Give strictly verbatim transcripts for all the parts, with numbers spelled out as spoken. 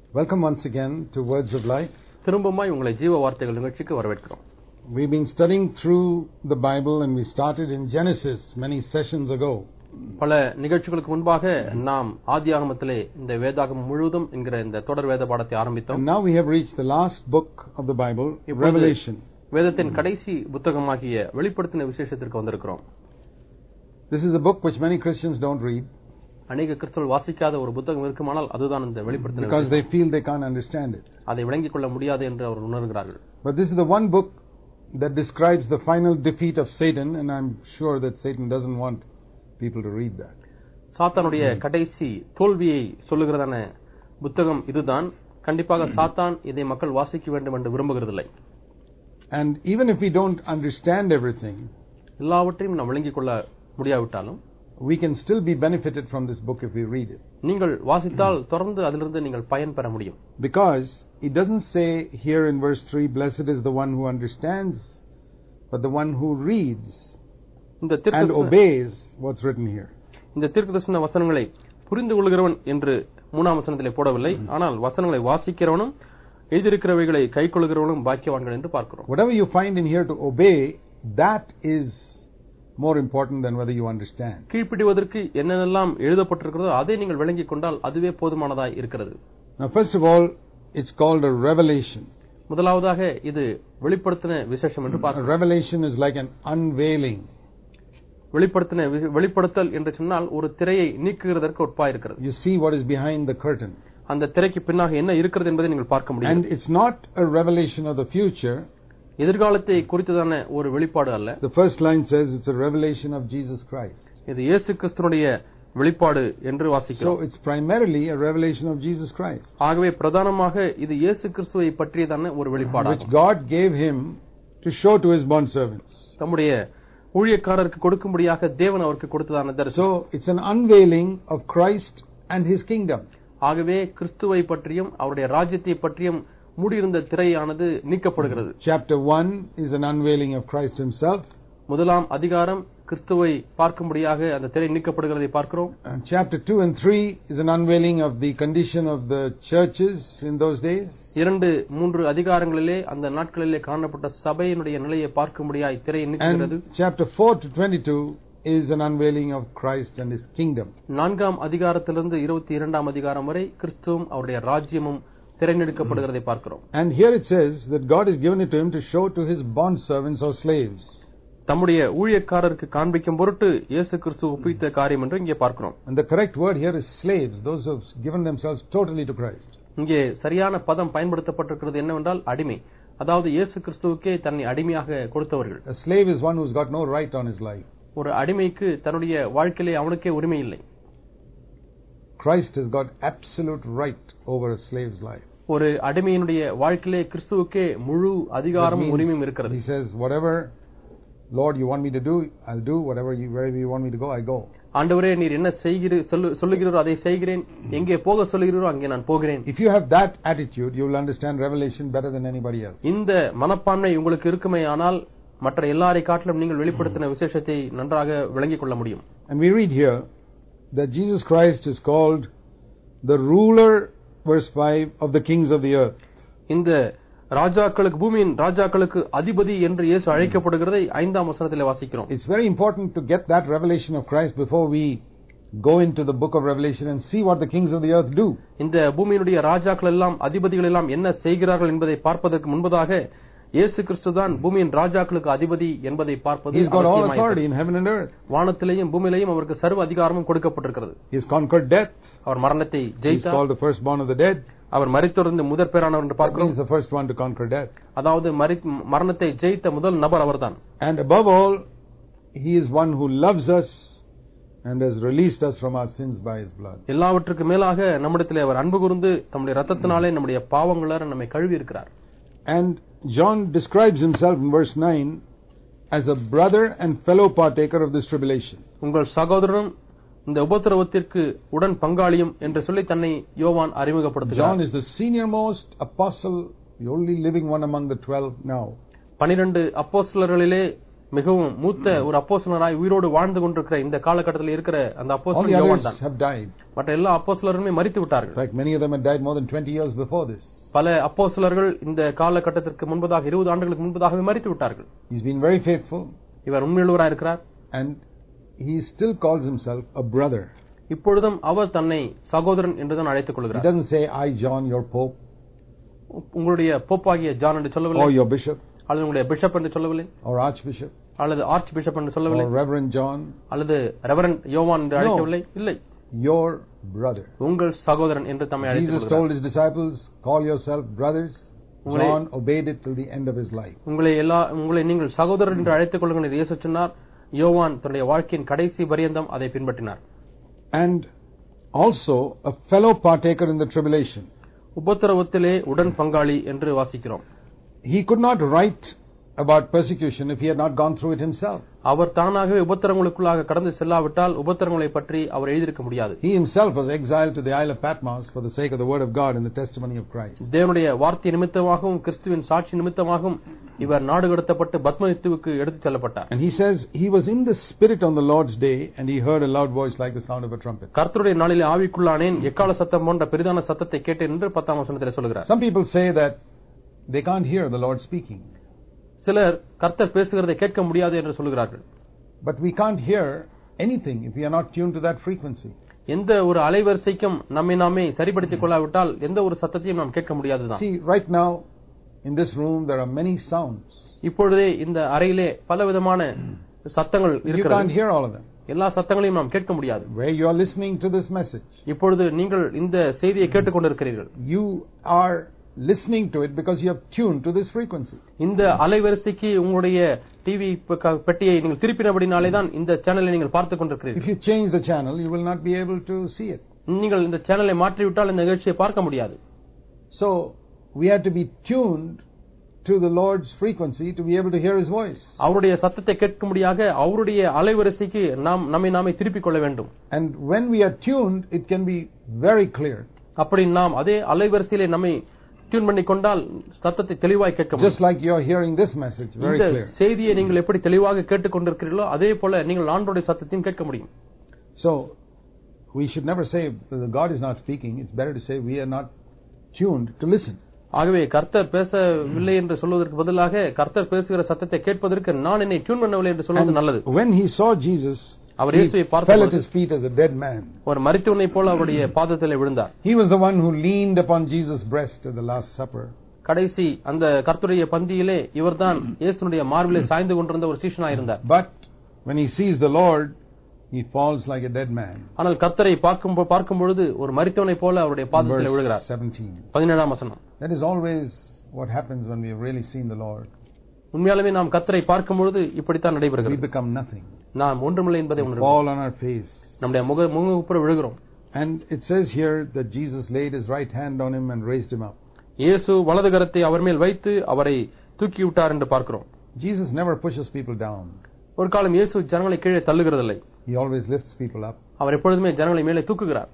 Welcome once again to Words of Life. திரும்பமாய் உங்களை ஜீவ வார்த்தைகள் நிகழ்ச்சிக்கு வரவேற்கிறோம். We've been studying through the Bible and we started in Genesis many sessions ago. பல நிகழ்ச்சிகளுக்கு முன்பாக நாம் ஆதியாகமத்திலே இந்த வேதாகமம் முழுவதும் என்கிற இந்த தொடர் வேத பாடத்தை ஆரம்பித்தோம். And now we have reached the last book of the Bible, Revelation. வேதத்தின் கடைசி புத்தகமாகிய வெளிப்படுத்தின விசேஷத்திற்கு வந்திருக்கிறோம். This is a book which many Christians don't read. அநேக கிறிஸ்தவர்கள் வாசிக்காத ஒரு புத்தகம் இருக்குமானால் அதுதான் இந்த வெளிப்படுத்தின because they feel they can't understand it. அதை விளங்கிக் கொள்ள முடியாது என்று அவர் உணர்கிறார்கள். But this is the one book that describes the final defeat of Satan, and I'm sure that Satan doesn't want people to read that. சாத்தானுடைய கடைசி தோல்வியை சொல்லுகிறதான புத்தகம் இதுதான். கண்டிப்பாக சாத்தான் இதை மக்கள் வாசிக்க வேண்டும் என்று விரும்புகிறதில்லை. And even if we don't understand everything, எல்லாவற்றையும் நாம் விளங்கிக் கொள்ள முடியாவிட்டாலும் we can still be benefited from this book if we read it. நீங்கள் வாசித்தால் தொடர்ந்து அதிலிருந்து நீங்கள் பயன் பெற முடியும். Because it doesn't say here in verse three, blessed is the one who understands, but the one who reads and obeys what's written here. இந்த தீர்க்கதரிசன வசனங்களை புரிந்து கொள்கிறவன் என்று மூணாம் வசனத்திலே போடவில்லை. ஆனால் வசனங்களை வாசிக்கிறவனும் எழுதியிருக்கிறவைகளை கைக்கொள்கிறவனும் பாக்கியவான்கள் என்று பார்க்கிறோம். Whatever you find in here to obey, that is more important than whether you understand. கீழ்ப்படிவதற்கு என்னென்னலாம் எழுதப்பட்டிருக்கிறதோ அதை நீங்கள் விளங்கிக் கொண்டால் அதுவே போதுமானதாய் இருக்கிறது. Now first of all, it's called a revelation. முதலாவதாக இது வெளிப்படுத்தின விசேஷம் என்று பார்க்கிறோம். A revelation is like an unveiling. வெளிப்படுத்தின வெளிப்படுத்தல் என்று சொன்னால் ஒரு திரையை நீக்குகிறதற்கு ஒப்பாய் இருக்கிறது. You see what is behind the curtain. அந்த திரைக்கு பின்னாக என்ன இருக்கிறது என்பதை நீங்கள் பார்க்க முடியும். And it's not a revelation of the future. எதிர்காலத்தை குறித்ததான ஒரு வெளிப்பாடு அல்ல. The first line says it's a revelation of Jesus Christ. இது இயேசு கிறிஸ்துவினுடைய வெளிப்பாடு என்று வாசிக்கிறோம். So it's primarily a revelation of Jesus Christ. ஆகவே பிரதானமாக இது இயேசு கிறிஸ்துவை பற்றியதான ஒரு வெளிப்பாடாகும். Which God gave him to show to his bond servants. தம்முடைய ஊழியக்காரருக்கு கொடுக்கும்படியாக தேவன் அவருக்கு கொடுத்ததான தரிசனம். So it's an unveiling of Christ and his kingdom. ஆகவே கிறிஸ்துவை பற்றியும் அவருடைய ராஜ்யத்தை பற்றியும் மூடியிருந்த திரையானது நீக்கப்படுகிறது. Chapter one is an unveiling of Christ himself. முதலாம் அதிகாரம் கிறிஸ்துவை பார்க்கும்படியாக அந்த திரை நீக்கப்படுகிறதை பார்க்கிறோம். And chapter two and three is an unveiling of the condition of the churches in those days. இரண்டு மூன்று அதிகாரங்களிலே அந்த நாட்களிலே காணப்பட்ட சபையினுடைய நிலையை பார்க்கும்படியாய் திரை நீக்குகிறது. And chapter four to twenty-two is an unveiling of Christ and his kingdom. நான்காம் அதிகாரத்திலிருந்து இருபத்தி இரண்டாம் அதிகாரம் வரை கிறிஸ்துவும் அவருடைய ராஜ்யமும் திரைநெடுக்கப்படுகிறதை பார்க்கிறோம். And here it says that God has given it to him to show to his bond servants or slaves. தம்முடைய ஊழியக்காரருக்கு காண்பிக்கும் பொருட்டு இயேசு கிறிஸ்து ஒப்பித்த காரியம் என்று இங்கே பார்க்கிறோம். And the correct word here is slaves, those who have given themselves totally to Christ. இங்கே சரியான பதம் பயன்படுத்தப்பட்டிருக்கிறது என்னவென்றால் அடிமை, அதாவது இயேசு கிறிஸ்துவுக்கே தன்னை அடிமையாக கொடுத்தவர்கள். A slave is one who's got no right on his life. ஒரு அடிமைக்கு தன்னுடைய வாழ்க்கையிலே அவனுக்கே உரிமை இல்லை. Christ has got absolute right over a slave's life. ஒரு அடிமையினுடைய வாழ்க்கையிலே கிறிஸ்துவுக்கே முழு அதிகாரமும் உரிமையும் இருக்கிறது. He says, whatever Lord you want me to do, I'll do. Whatever you wherever you want me to go, I go. ஆண்டவரே நீர் என்ன செய்கிறீர் சொல்லுகிறீரோ அதை செய்கிறேன், எங்கே போக சொல்லுகிறீரோ அங்கே நான் போகிறேன். If you have that attitude, you will understand revelation better than anybody else. இந்த மனப்பான்மை உங்களுக்கு இருக்குமே ஆனால் மற்ற எல்லாரை காட்டிலும் நீங்கள் வெளிப்படுத்தின விசேஷத்தை நன்றாக விளங்கிக் கொள்ள முடியும். And we read here that Jesus Christ is called the ruler, verse five, of the kings of the earth. இந்த ராஜாக்களுக்கு பூமியின் ராஜாக்களுக்கு அதிபதி என்று இயேசு அழைக்கப்படுகிறதை ஐந்தாம் வசனத்திலே வாசிக்கிறோம். It's very important to get that revelation of Christ before we go into the book of Revelation and see what the kings of the earth do. இந்த பூமியினுடைய ராஜாக்கள் எல்லாம் அதிபதிகள் எல்லாம் என்ன செய்கிறார்கள் என்பதை பார்ப்பதற்கு முன்பதாக இயேசு கிறிஸ்து தான் பூமியின் ராஜாக்களுக்கு அதிபதி என்பதை பார்ப்பது He's got all authority in heaven and earth. வானத்திலேயும் பூமியிலேயும் அவருக்கு சர்வ அதிகாரமும் கொடுக்கப்பட்டிருக்கிறது. He's conquered death. அவர் மரணத்தை ஜெயித்தார். He's called the firstborn of the dead. அவர் மரித்தோரிலிருந்து முதற் பேரானவர் என்று பார்க்கிறோம். He's the first one to conquer death. அதாவது மரணத்தை ஜெயித்த முதல் நபர் அவர்தான். And above all, he is one who loves us and has released us from our sins by his blood. எல்லாவற்றுக்கு மேலாக நம்மிடத்திலே அவர் அன்பு கூர்ந்து தம்முடைய இரத்தத்தினாலே நம்முடைய பாவங்களால் நம்மை கழுவி இருக்கிறார். And John describes himself in verse nine as a brother and fellow partaker of this tribulation. உங்கள் சகோதரனும் இந்த உபத்திரவத்திற்கு உடன் பங்காளியும் என்று சொல்லி தன்னை யோவான் அறிமுகப்படுத்துகிறார். John is the senior most apostle, the only living one among the twelve now. பன்னிரண்டு அப்போஸ்தலர்களிலே மிகவும் மூத்த ஒரு அப்போஸ்தலராய் உயிரோடு வாழ்ந்து கொண்டிருக்கிற இந்த காலகட்டத்தில் இருக்கிற அந்த All அப்போஸ்தலன் the யோவான் others தான். have died. மற்ற எல்லா அப்போஸ்தலருமே மரித்து In விட்டார்கள். fact, many of them had died more than twenty years before this. பல அப்போஸ்தலர்கள் இந்த காலகட்டத்திற்கு முன்பதாக இருபது ஆண்டுகளுக்கு முன்பதாகவே மரித்து விட்டார்கள். He's been very faithful, இவர் உண்மையுள்ளவராய் இருக்கிறார். and he still calls himself a brother. இப்பொழுதும் அவர் தன்னை சகோதரன் என்றுதான் அழைத்துக் He கொள்கிறார். doesn't say, I, John, your Pope, உங்களுடைய போப்பாகிய ஜான் என்று or சொல்லவில்லை, your bishop, அல்லது உங்களுடைய பிஷப் என்று சொல்லவில்லை, or archbishop, அல்லது ஆர்ச் பிஷப் என்று சொல்லவில்லை, or Reverend John. அல்லது ரெவரண்ட் யோவான் என்று அழைக்கவில்லை. இல்லை, Your brother. உங்கள் சகோதரன் என்று தம்மை அழைத்துக் Jesus கொள்கிறார். told his disciples, call yourself brothers. John obeyed it till the end of his life. உங்களை எல்லா உங்களை நீங்கள் சகோதரர் என்று அழைத்துக் கொள்ளுங்கள் என்று இயேசு சொன்னார். யோவான் தன்னுடைய வாழ்க்கையின் கடைசி பரியந்தம் அதை பின்பற்றினார். And also a fellow partaker in the tribulation. உபத்திரவத்திலே உடன் பங்காளி என்று வாசிக்கிறோம். He could not write about persecution if he had not gone through it himself. அவர் தானாகவே உபத்திரங்களுக்குள்ளாக கடந்து செல்லாவிட்டால் உபத்திரங்களை பற்றி அவர் எழுதியிருக்க முடியாது. He himself was exiled to the Isle of Patmos for the sake of the word of God and the testimony of Christ. தேவனுடைய வார்த்தை நிமித்தமாகவும் கிறிஸ்துவின் சாட்சி நிமித்தமாகவும் இவர் நாடு கடத்தப்பட்டு பத்மதீவுக்கு எடுத்துச் செல்லப்பட்டார். And he says he was in the spirit on the Lord's day and he heard a loud voice like the sound of a trumpet. கர்த்தருடைய நாளிலே ஆவிக்குள்ளானேன், எக்காள சத்தம் போன்ற பெரிதான சத்தத்தை கேட்டேன் என்று பத்தாம் வசனத்திலே சொல்கிறார். Some people say that they can't hear the Lord speaking. சிலர் கர்த்தர் பேசுகிறதை கேட்க முடியாது என்று சொல்கிறார்கள். But we can't hear anything if we are not tuned to that frequency. எந்த ஒரு அலைவரிசைக்கும் நம்மை நாமே சரிப்படுத்திக் கொள்ளாவிட்டால் எந்த ஒரு சத்தத்தையும் நாம் கேட்க முடியாதுதான். See, right now in this room there are many sounds. இப்பொழுதே இந்த அறையிலே பலவிதமான சத்தங்கள் You can't இருக்கிறது. hear all of them. எல்லா சத்தங்களையும் நாம் கேட்க முடியாது. Where you are listening to this message, இப்பொழுது நீங்கள் இந்த செய்தியை கேட்டுக்கொண்டிருக்கிறீர்கள். you are listening to it because you have tuned to this frequency. இந்த அலைவரிசைக்கு உங்களுடைய டிவி பெட்டியை நீங்கள் திருப்பினபடினாலே தான் இந்த சேனலை நீங்கள் பார்த்துக் கொண்டிருக்கிறீர்கள். If you change the channel, you will not be able to see it. நீங்கள் இந்த சேனலை மாற்றிவிட்டால் இந்த நிகழ்ச்சியை பார்க்க முடியாது. So we have to be tuned to the Lord's frequency to be able to hear His voice. அவருடைய சத்தத்தை கேட்கும்படியாக அவருடைய அலைவரிசைக்கு நாம் நம்மை நாமே திருப்பிக் கொள்ள வேண்டும். And when we are tuned, it can be very clear. அப்படி நாம் அதே அலைவரிசையிலே நம்மை டியூன் பண்ணி கொண்டால் சத்தத்தை தெளிவாய் கேட்க முடியும். Just like you are hearing this message very இந்த clear. செய்தியை நீங்கள் எப்படி தெளிவாக கேட்டுக்கொண்டிருக்கிறீர்களோ அதே போல நீங்கள் ஆண்டவருடைய சத்தத்தையும் கேட்க முடியும். So we should never say that God is not speaking. It's better to say we are not tuned to listen. ஆகவே கர்த்தர் பேசவில்லை என்று சொல்வதற்கு பதிலாக கர்த்தர் பேசுகிற சத்தத்தை கேட்பதற்கு நான் என்னை டியூன் பண்ணவில்லை என்று சொல்வது நல்லது. When he saw Jesus, our he இயேசுவை fell at பார்த்தபோது his feet as a dead man. ஒரு மரித்தவனை போல அவருடைய பாதத்திலே விழுந்தார். He was the one who leaned upon Jesus' breast at the Last Supper. கடைசி அந்த கர்த்தருடைய பந்தியிலே இவர்தான் இயேசுனுடைய மார்பிலே சாய்ந்து கொண்டிருந்த ஒரு சீஷனாய் இருந்தார். But when he sees the Lord, he falls like a dead man. ஆனால் கர்த்தரை பார்க்கும் பார்க்கும் பொழுது ஒரு மரித்தவனை போல அவருடைய பாதத்திலே விழுகிறார். Verse seventeen. பதினேழாம் வசனம். That is always what happens when we have really seen the Lord. உண்மையாலுமே நாம் கர்த்தரை பார்க்கும் பொழுது இப்படித்தான் We நடைபெறுகிறது. become nothing. நாம் ஒன்றுமில்லை என்பதை We உணர்கிறோம். fall on our face. நம்முடைய முக முகப்புற விழுகிறோம். And it says here that Jesus laid his right hand on him and raised him up. இயேசு வலது கரத்தை அவர் மேல் வைத்து அவரை தூக்கி விட்டார் என்று பார்க்கிறோம். Jesus never pushes people down. ஒரு காலம் இயேசு ஜனங்களை கீழே தள்ளுகிறதில்லை. He always lifts people up. அவர் எப்பொழுதுமே ஜனங்களை மேலே தூக்குகிறார்.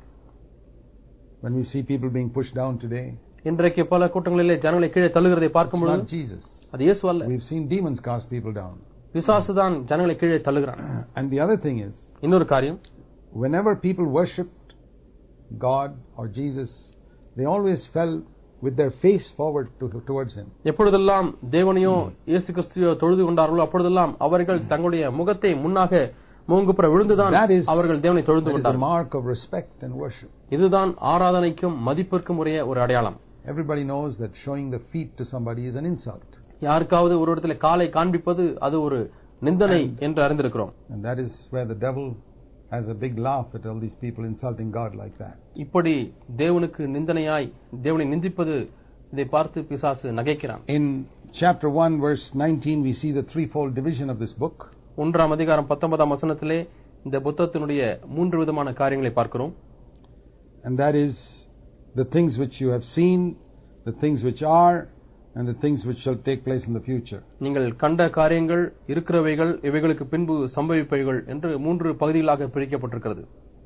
When we see people being pushed down today, இன்றைக்கு பல கூட்டங்களிலே ஜனங்களை கீழே தள்ளுகிறதை it's பார்க்கும் பொழுது not Jesus. அது இயேசு அல்ல, We've seen demons cast people down. பிசாசு தான் ஜனங்களை கீழே தள்ளுகிறான். And the other thing is, இன்னொரு காரியம், whenever people worshipped God or Jesus, they always fell with their face forward to, towards him. எப்பொழுதெல்லாம் தேவனையோ இயேசு கிறிஸ்துவையோ தொழுது கொண்டார்களோ அப்பொழுதெல்லாம் அவர்கள் தங்களுடைய முகத்தை முன்னாக முகங்குப்புற விழுந்துதான் That is, அவர்கள் தேவனை தொழுது that is a கொண்டார்கள். mark of respect and worship. இதுதான் ஆராதனைக்கும் மதிப்பிற்கும் உரிய ஒரு அடையாளம். Everybody knows that showing the feet to somebody is an insult. யாருக்காவது ஒரு இடத்துல காலை காண்பிப்பது அது ஒரு நிந்தனை என்று அறிந்திருக்கிறோம். And that is where the devil has a big laugh at all these people insulting God like that. இப்படி தேவனுக்கு நிந்தனையாய் தேவனை நிந்திப்பது இதை பார்த்து பிசாசு நகைக்கிறான். In chapter one verse nineteen we see the threefold division of this book. ஒன்றாம் அதிகாரம் பத்தொன்பதாம் வசனத்திலே இந்த புத்தகத்தினுடைய மூன்று விதமான காரியங்களை பார்க்கிறோம். And that is the things which you have seen, the things which are, and the things which shall take place in the future. நீங்கள் கண்ட காரியங்கள், இருக்கிறவைகள், இவைகளுக்கு பின்பு சம்பவிப்பவைகள் என்று மூன்று பகுதிகளாக பிரிக்கப்பட்டிருக்கிறது.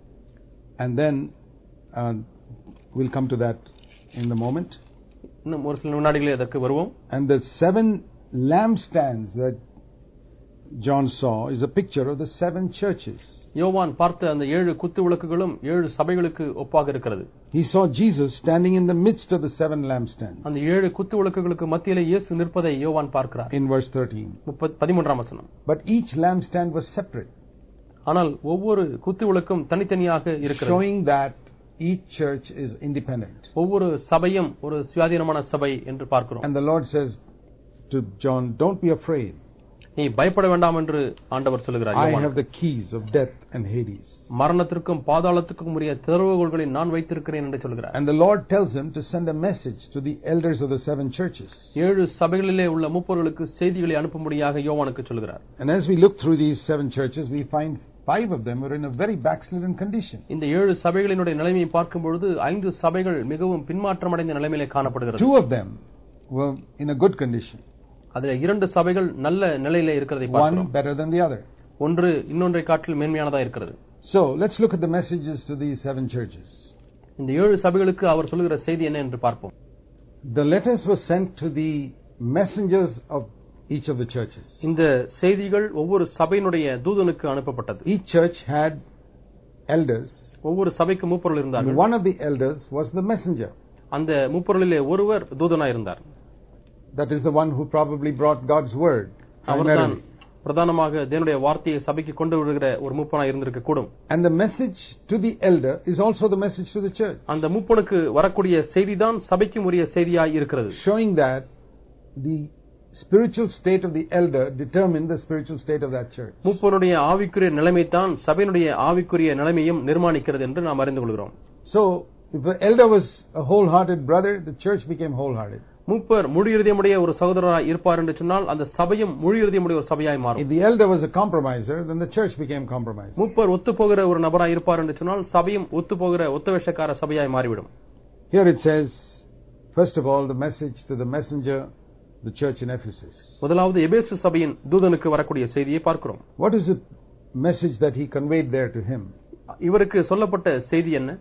And then uh, we'll come to that in the moment. இன்னும் ஒரு சில வினாடிகளே அதற்கு வருவோம். And the seven lampstands that John saw is a picture of the seven churches. யோவான் பார்த்த அந்த ஏழு குத்து விளக்குகளும் ஏழு சபைகளுக்கு ஒப்பாக இருக்கிறது. He saw Jesus standing in the midst of the seven lampstands. அந்த ஏழு குத்து விளக்குகளுக்கு மத்தியிலே இயேசு நிற்பதை யோவான் பார்க்கிறார். In verse thirteen. பதிமூன்றாம் வசனம். But each lampstand was separate. ஆனால் ஒவ்வொரு குத்து விளக்கும் தனித்தனியாக இருக்கிறது. Showing that each church is independent. ஒவ்வொரு சபையும் ஒரு சுயாதீனமான சபை என்று பார்க்கிறோம். And the Lord says to John, don't be afraid. நீ பயப்பட வேண்டாம் என்று ஆண்டவர் சொல்கிறார். I have the keys of death and Hades. மரணத்திற்கும் பாதாளத்துக்கும் உரிய திறவுகோல்களை நான் வைத்திருக்கிறேன் என்று சொல்கிறார். And the Lord tells him to send a message to the elders of the seven churches. ஏழு சபைகளிலே உள்ள மூப்பர்களுக்கு செய்திகளை அனுப்பும்படியாக யோவானுக்கு சொல்கிறார். And as we look through these seven churches, we find five of them are in a very backslidden condition. இந்த ஏழு சபைகளினுடைய நிலைமையை பார்க்கும் பொழுது ஐந்து சபைகள் மிகவும் பின்மாற்றமடைந்த நிலைமையிலே காணப்படுகிறது. Two of them were in a good condition. அதிலே இரண்டு சபைகள் நல்ல நிலையிலே இருக்கிறதை பார்க்கிறோம். One better than the other. ஒன்று இன்னொன்றை காட்டிலும் மேன்மையானதா இருக்கிறது. So let's look at the messages to these seven churches. இந்த ஏழு சபைகளுக்கு அவர் சொல்லுகிற செய்தி என்ன என்று பார்ப்போம். The letters were sent to the messengers of each of the churches. இந்த செய்திகள் ஒவ்வொரு சபையினுடைய தூதனுக்கு அனுப்பப்பட்டது. Each church had elders. ஒவ்வொரு சபைக்கு மூப்பர்கள் இருந்தார்கள். One of the elders was the messenger. அந்த மூப்பர்களிலே ஒருவர் தூதனாய் இருந்தார். That is the one who probably brought God's word. அவர்தான் பிரதானமாக தேவனுடைய வார்த்தையை சபைக்கு கொண்டு வருகிற ஒரு மூப்பனாய் இருந்திருக்க கூடும். And the message to the elder is also the message to the church. அந்த மூப்பனுக்கு வரக்கூடிய செய்திதான் சபைக்கு உரிய செய்தியாய் இருக்கிறது. Showing that the spiritual state of the elder determined the spiritual state of that church. மூப்பனுடைய ஆவிக்குரிய நிலைமை தான் சபையினுடைய ஆவிக்குரிய நிலைமையும் நிர்மாணிக்கிறது என்று நாம் அறிந்து கொள்கிறோம். So if the elder was a wholehearted brother, the church became wholehearted. மூப்பர் முழு இருதயமுடைய ஒரு சகோதரராய் இருப்பார் என்று சொன்னால் அந்த சபையும் முழு இருதயமுடைய ஒரு சபையாய் மாறும். If the elder was a compromiser, then the church became compromised. மூப்பர் ஒத்துப்போகிற ஒரு நபராய் இருப்பார் என்று சொன்னால் சபையும் ஒத்துப்போகிற ஒத்தவேஷக்கார சபையாய் மாறிவிடும். Here it says, first of all, the message to the messenger, the church in Ephesus. முதலாவது எபேசு சபையின் தூதனுக்கு வரக்கூடிய செய்தியை பார்க்கிறோம். What is the message that he conveyed there to him? இவருக்கு சொல்லப்பட்ட செய்தி என்ன?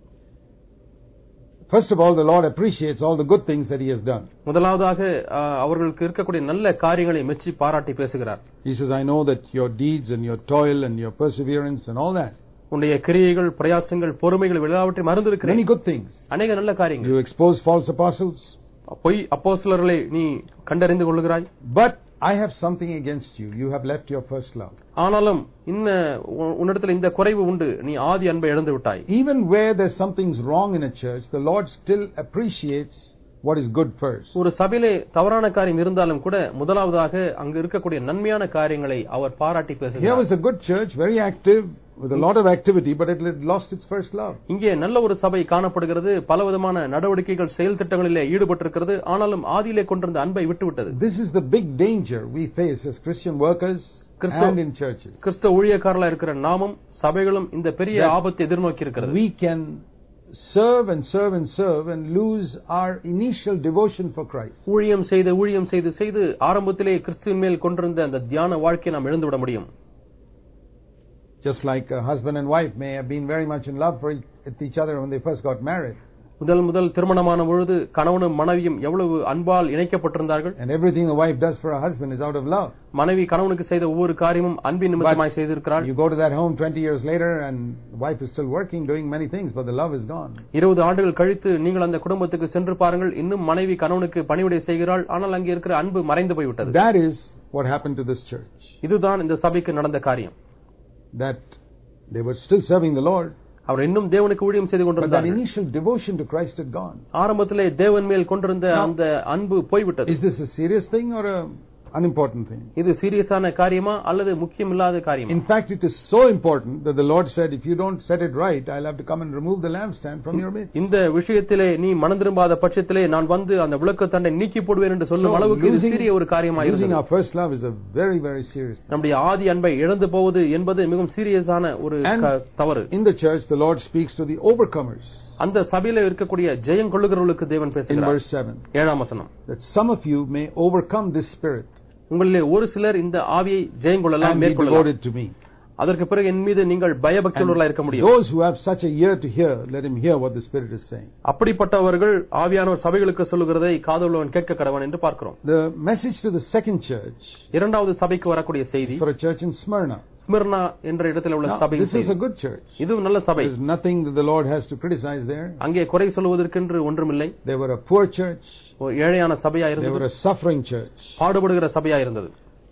First of all, the Lord appreciates all the good things that he has done. முதலாவதாக அவர்களுக்கு இருக்கக்கூடிய நல்ல காரியங்களை மெச்சி பாராட்டி பேசுகிறார். He says, I know that your deeds and your toil and your perseverance and all that. உன்னுடைய கிரியைகள், பிரயாசங்கள், பொறுமைகள் எல்லாவற்றையும் அறிந்திருக்கிறேன். Many good things. அநேக நல்ல காரியங்கள். You expose false apostles. பொய் அப்போஸ்தலர்களை நீ கண்டறிந்து கொள்கிறாய். But I have something against you. You have left your first love. ஆனாலும் இன்ன உன்னிடத்தில் இந்த குறைவு உண்டு, நீ ஆதி அன்பை இழந்து விட்டாய். Even where there's something's wrong in a church, the Lord still appreciates what is good first. ஒரு சபையிலே தவறான காரியம் இருந்தாலும் கூட முதலாவதாக அங்கு இருக்கக்கூடிய நன்மையான காரியங்களை அவர் பாராட்டி பேசுகிறார். Here was a good church, very active, with a lot of activity, but it had lost its first love. இங்கே நல்ல ஒரு சபை காணப்படுகிறது, பலவிதமான நடவடிக்கைகள், செயல் திட்டங்களிலே ஈடுபட்டிருக்கிறது, ஆனாலும் ஆதியிலே கொண்டிருந்த அன்பை விட்டுவிட்டது. This is the big danger we face as Christian workers and in churches. கிறிஸ்தவ ஊழியக்காரர்களாக இருக்கிற நாமும் சபைகளும் இந்த பெரிய ஆபத்தை எதிர்நோக்கி இருக்கிறது. We can serve and serve and serve and lose our initial devotion for Christ. ஊழியம் செய்து ஊழியம் செய்து செய்து ஆரம்பத்திலே கிறிஸ்துவின் மேல் கொண்டிருந்த அந்த தியான வாழ்க்கையை நாம் இழந்து விட முடியும். Just like a husband and wife may have been very much in love for each other when they first got married. முதல் முதல் திருமணமான பொழுது கணவனும் மனைவியும் எவ்வளவு அன்பால் இணைக்கப்பட்டிருந்தார்கள். And everything a wife does for her husband is out of love. மனைவி கணவனுக்கு செய்த ஒவ்வொரு காரியமும் அன்பின் நிமித்தமாய் செய்திருக்கிறாள். You go to that home twenty years later and the wife is still working doing many things, but the love is gone. இருபது ஆண்டுகள் கழித்து நீங்கள் அந்த குடும்பத்துக்கு சென்று பாருங்கள், இன்னும் மனைவி கணவனுக்கு பணிவிடை செய்கிறாள், ஆனால் அங்கே இருக்கிற அன்பு மறைந்து போய்விட்டது. That is what happened to this church. இதுதான் இந்த சபைக்கு நடந்த காரியம். That they were still serving the Lord. அவர் இன்னும் தேவனுக்கு ஊழியம் செய்து கொண்டிருந்தார். But that initial devotion to Christ had gone. ஆரம்பத்திலே தேவன் மேல் கொண்டிருந்த அந்த அன்பு போய்விட்டது. Is this a serious thing or a unimportant thing? இது சீரியஸான காரியமா அல்லது முக்கியமில்லாத காரியமா? In fact, it is so important that the Lord said, if you don't set it right, I'll have to come and remove the lampstand from your midst. இந்த விஷயத்திலே நீ மனம் திரும்பாத பட்சத்திலே நான் வந்து அந்த விளக்குத்தண்டை நீக்கி போடுவேன் என்று சொல்லும் அளவுக்கு இது சிறிய ஒரு காரியமாக இருந்தது. Losing our first love is a very very serious thing. நம்முடைய ஆதி அன்பை இழந்து போவது என்பது மிகவும் சீரியஸான ஒரு தவறு. In the church the Lord speaks to the overcomers. அந்த சபையில இருக்கக்கூடிய ஜெயம் கொள்ளுகிறவர்களுக்கு தேவன் பேசுகிறார். In verse seven. ஏழாம் வசனம். That some of you may overcome this spirit. உங்களிலே ஒரு சிலர் இந்த ஆவியை ஜெயம் கொள்ளலாம், மேற்கொள்ளலாம். Devoted to me. அதற்கு பிறகு என் மீது நீங்கள் பயபக்தியுள்ளவர்களாக இருக்க முடியும். Those who have such a ear to hear, let him hear what the Spirit is saying. அப்படிப்பட்டவர்கள் ஆவியானவர் சபைகளுக்கு சொல்லுகிறதை காதுள்ளவன் கேட்க கடவன் என்று பார்க்கிறோம். The message to the second church, இரண்டாவது சபைக்கு வரக்கூடிய செய்தி, for a church in Smyrna. Smyrna என்ற இடத்தில் உள்ள சபை. This is a good church. இது நல்ல சபை. There is nothing that the Lord has to criticize there. அங்கே குறை சொல்வதற்கென்று ஒன்றுமில்லை. They were a poor church. ஏழையான சபையா இருந்தது. They were a suffering church. பாடுபடுகிற சபையா இருந்தது.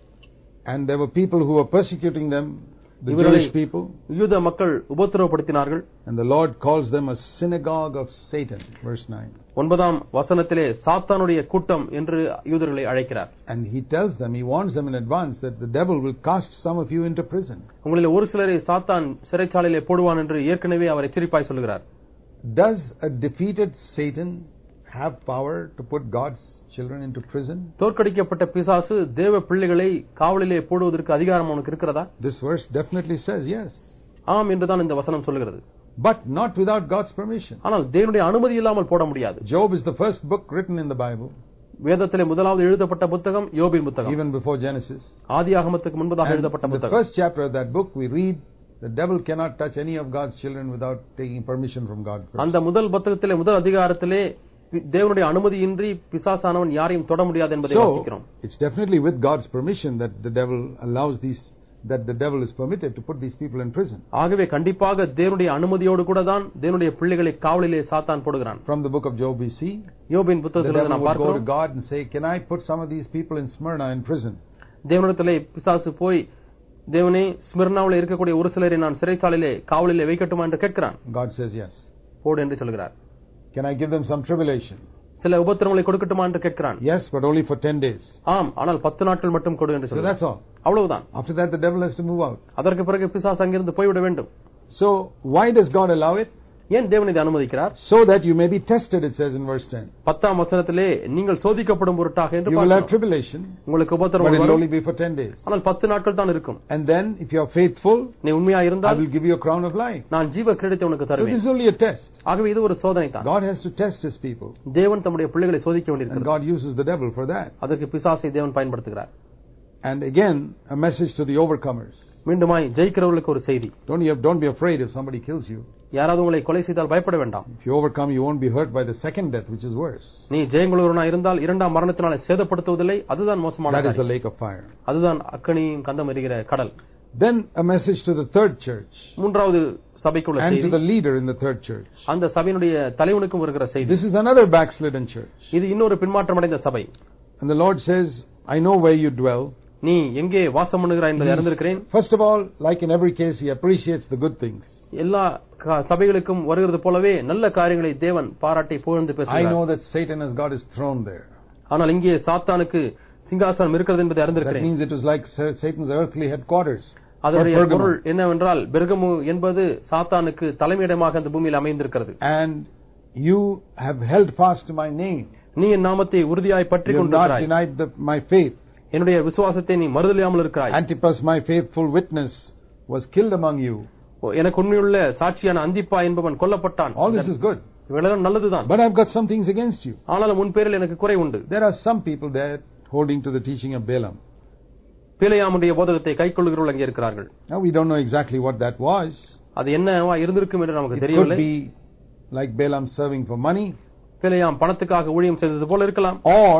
And there were people who were persecuting them, the Jewish people. யூத மக்கள் உபத்திரவப்படுத்தினார்கள். And the Lord calls them a synagogue of Satan, verse nine. ஒன்பதாம் வசனத்திலே சாத்தானுடைய கூட்டம் என்று யூதர்களை அழைக்கிறார். And he tells them, he warns them in advance that the devil will cast some of you into prison. உங்களில் ஒரு சிலரை சாத்தான் சிறைச்சாலையிலே போடுவான் என்று ஏற்கனவே அவர் எச்சரிப்பாய் சொல்கிறார். Does a defeated Satan have power to put God's children into prison? தோற்கடிக்கப்பட்ட பிசாசு தேவ பிள்ளைகளை காவலிலே போடுவதற்கு அதிகாரம் அவனுக்கு இருக்கிறதா? This verse definitely says yes. ஆம் என்றுதான் இந்த வசனம் சொல்கிறது. But not without God's permission. ஆனால் தேவனுடைய அனுமதி இல்லாமல் போட முடியாது. Job is the first book written in the Bible. வேதத்திலே முதலாவது எழுதப்பட்ட புத்தகம் யோபின் புத்தகம். Even before Genesis. ஆதியாகமத்துக்கு முன்பதாக எழுதப்பட்ட புத்தகம். The first chapter of that book we read the devil cannot touch any of God's children without taking permission from God. அந்த முதல் புத்தகத்திலே முதல் அதிகாரத்திலே தேவனுடைய அனுமதியின்றி பிசாசானவன் யாரையும் தொட முடியாது என்பதை வாசிக்கிறோம். So it's definitely with God's permission that the devil allows these that the devil is permitted to put these people in prison. ஆகவே கண்டிப்பாக தேவனுடைய அனுமதியோடு கூட தான் தேவனுடைய பிள்ளைகளை காவலிலே சாத்தான் போடுகிறான். From the book of Job we see யோபின் புத்தகத்திலே நாம் பார்க்கிறோம். Go to God and say, can I put some of these people in Smyrna in prison? தேவனிடத்திலே பிசாசு போய் தேவனே ஸ்மிர்னாவில் இருக்கக்கூடிய ஒரு சிலரை நான் சிறைச்சாலையிலே காவலிலே வைக்கட்டுமா என்று கேட்கிறான். God says yes. போடு என்று சொல்கிறார். Can I give them some tribulation? சில உபத்திரவங்களை கொடுக்கட்டுமா என்று கேட்கிறான். Yes, but only for ten days. ஆம், ஆனால் பத்து நாட்கள் மட்டும் கொடு என்று சொல்கிறார். So that's all. அவ்வளவுதான். After that the devil has to move out. அதற்கு பிறகு பிசாசு அங்கிருந்து போய்விட வேண்டும். So why does God allow it? ஏன் தேவன் இதை அனுமதிக்கிறார்? So that you may be tested, it says in verse ten. பத்தாம் வசனத்திலே நீங்கள் சோதிக்கப்படும் பொருட்டாக என்று பார்க்கிறோம். You will have tribulation. உங்களுக்கு உபத்திரவம் வரும். But it will only be for ten days. ஆனால் பத்து நாட்கள் தான் இருக்கும். And then if you are faithful, நீ உண்மையா இருந்தால் I will give you a crown of life. நான் ஜீவ கிரீடத்தை உனக்கு தருவேன். So this is only a test. ஆகவே இது ஒரு சோதனை தான். God has to test his people. தேவன் தம்முடைய பிள்ளைகளை சோதிக்க வேண்டியிருக்கிறது. And God uses the devil for that. அதற்கு பிசாசை தேவன் பயன்படுத்துகிறார். And again a message to the overcomers. மீண்டுமாய் ஜெயிக்கிறவர்களுக்கு ஒரு செய்தி. Don't you don't be afraid if somebody kills you. யாராவது உங்களை கொலை செய்தால் பயப்பட வேண்டாம். If you overcome, you won't be hurt by the second death, which is worse. நீ ஜெயங்கொள்ளுவனாய் இருந்தால் இரண்டாம் மரணத்தினாலே சேதப்படுத்துவதில்லை, அதுதான் மோசமானது. That is the lake of fire. அதுதான் அக்கினியும் கந்தம் எரிகிற கடல். Then a message to the third church. மூன்றாவது சபைக்குள்ள செய்தி. And to the leader in the third church. அந்த சபையினுடைய தலைவனுக்கும் வருகிற செய்தி. This is another backslidden church. இது இன்னொரு பின்மாற்றமடைந்த சபை. And the Lord says, I know where you dwell. நீ எங்கே வாசம் பண்ணுகிறாய் என்பதை அறிந்திருக்கிறேன். First of all, like in every case, he appreciates the good things. எல்லா சபைகளுக்கும் வருகிறது போலவே நல்ல காரியங்களை தேவன் பாராட்டி புகழ்ந்து பேசுகிறார். I know that Satan has got his throne there. ஆனால் இங்கே சாத்தானுக்கு சிங்காசனம் இருக்கிறது என்பதை அறிந்திருக்கிறேன். That means it was like Satan's earthly headquarters. அதனுடைய பொருள் என்னவென்றால் பெர்கமு என்பது சாத்தானுக்கு தலைமையிடமாக அந்த பூமியில் அமைந்திருக்கிறது. And you have held fast to my name. நீ என் நாமத்தை உறுதியாய் பற்றிக் கொண்டிருக்கிறாய். You have not denied the, my faith. என்னுடைய விசுவாசத்தை நீ மறுதலியாமல் இருக்கிறாய். Antipas, my faithful witness, was killed among you. எனக்கு உண்மையுள்ள சாட்சியான அந்திப்பா என்பவன் கொல்லப்பட்டான். All this is good. இவையெல்லாம் நல்லதுதான். But I've got some things against you. ஆனாலும் உன் பேரில் எனக்கு குறை உண்டு. There are some people there holding to the teaching of Balaam. பிலேயாமுடைய போதகத்தை கைக்கொள்ளுகிறவர்கள் அங்கே இருக்கிறார்கள். Now we don't know exactly what that was. அது என்னவா இருந்திருக்கும் என்று நமக்கு தெரியவில்லை. It could be like Balaam serving for money. பிலேயாம் பணத்துக்காக ஊழியம் செய்தது போல இருக்கலாம். Or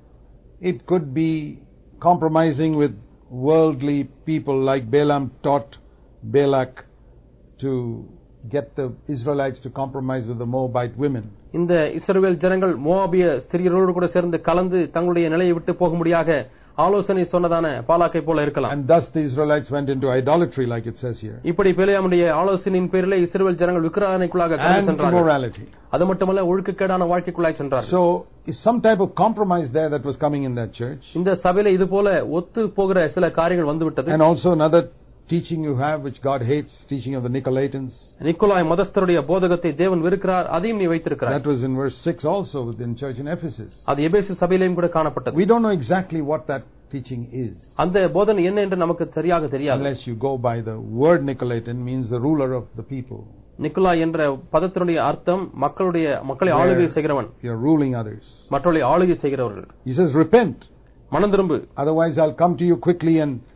it could be compromising with worldly people like Balaam taught Balak to get the Israelites to compromise with the Moabite women. இந்த இஸ்ரவேல் ஜனங்கள் மோவாபிய ஸ்திரீகளோடு கூட சேர்ந்து கலந்து தங்களுடைய நிலையை விட்டு போகும்படியாக ஆலோசனை சொன்னதான பாலாக்கை போல இருக்கலாம். And thus the Israelites went into idolatry, like it says here. இப்படி பிலேயாமுடைய ஆலோசனையின் பேரிலே இஸ்ரவேல் ஜனங்கள் விக்கிரகங்களுக்குள்ளாக கடந்து சென்றார்கள். And immorality. அது மட்டுமல்ல ஒழுக்கக்கேடான வாழ்க்கைக்குள்ளாய் சென்றார்கள். So is some type of compromise there that was coming in that church. இந்த சபையிலே இது போல ஒத்து போகிற சில காரியங்கள் வந்து விட்டது. And also another teaching you have which God hates, teaching of the Nicolaitans. நிக்கோலாய் மதஸ்தருடைய போதகத்தை தேவன் வெறுக்கிறார், அதையும் நீ வைத்திருக்கிறாய். That was in verse six also within church in Ephesus. அது எபேசு சபையிலேயும் கூட காணப்பட்டது. We don't know exactly what that teaching is. அந்த போதனை என்ன என்று நமக்கு சரியாக தெரியாது. Unless you go by the word Nicolaitan, means the ruler of the people. நிக்கோலாய் என்ற பதத்தினுடைய அர்த்தம் மக்களுடைய மக்களை ஆளுகை செய்கிறவன். You are ruling others. மற்றவர்களை ஆளுகை செய்கிறவர்கள். He says repent. மனம் திரும்பு. Otherwise I'll come to you quickly and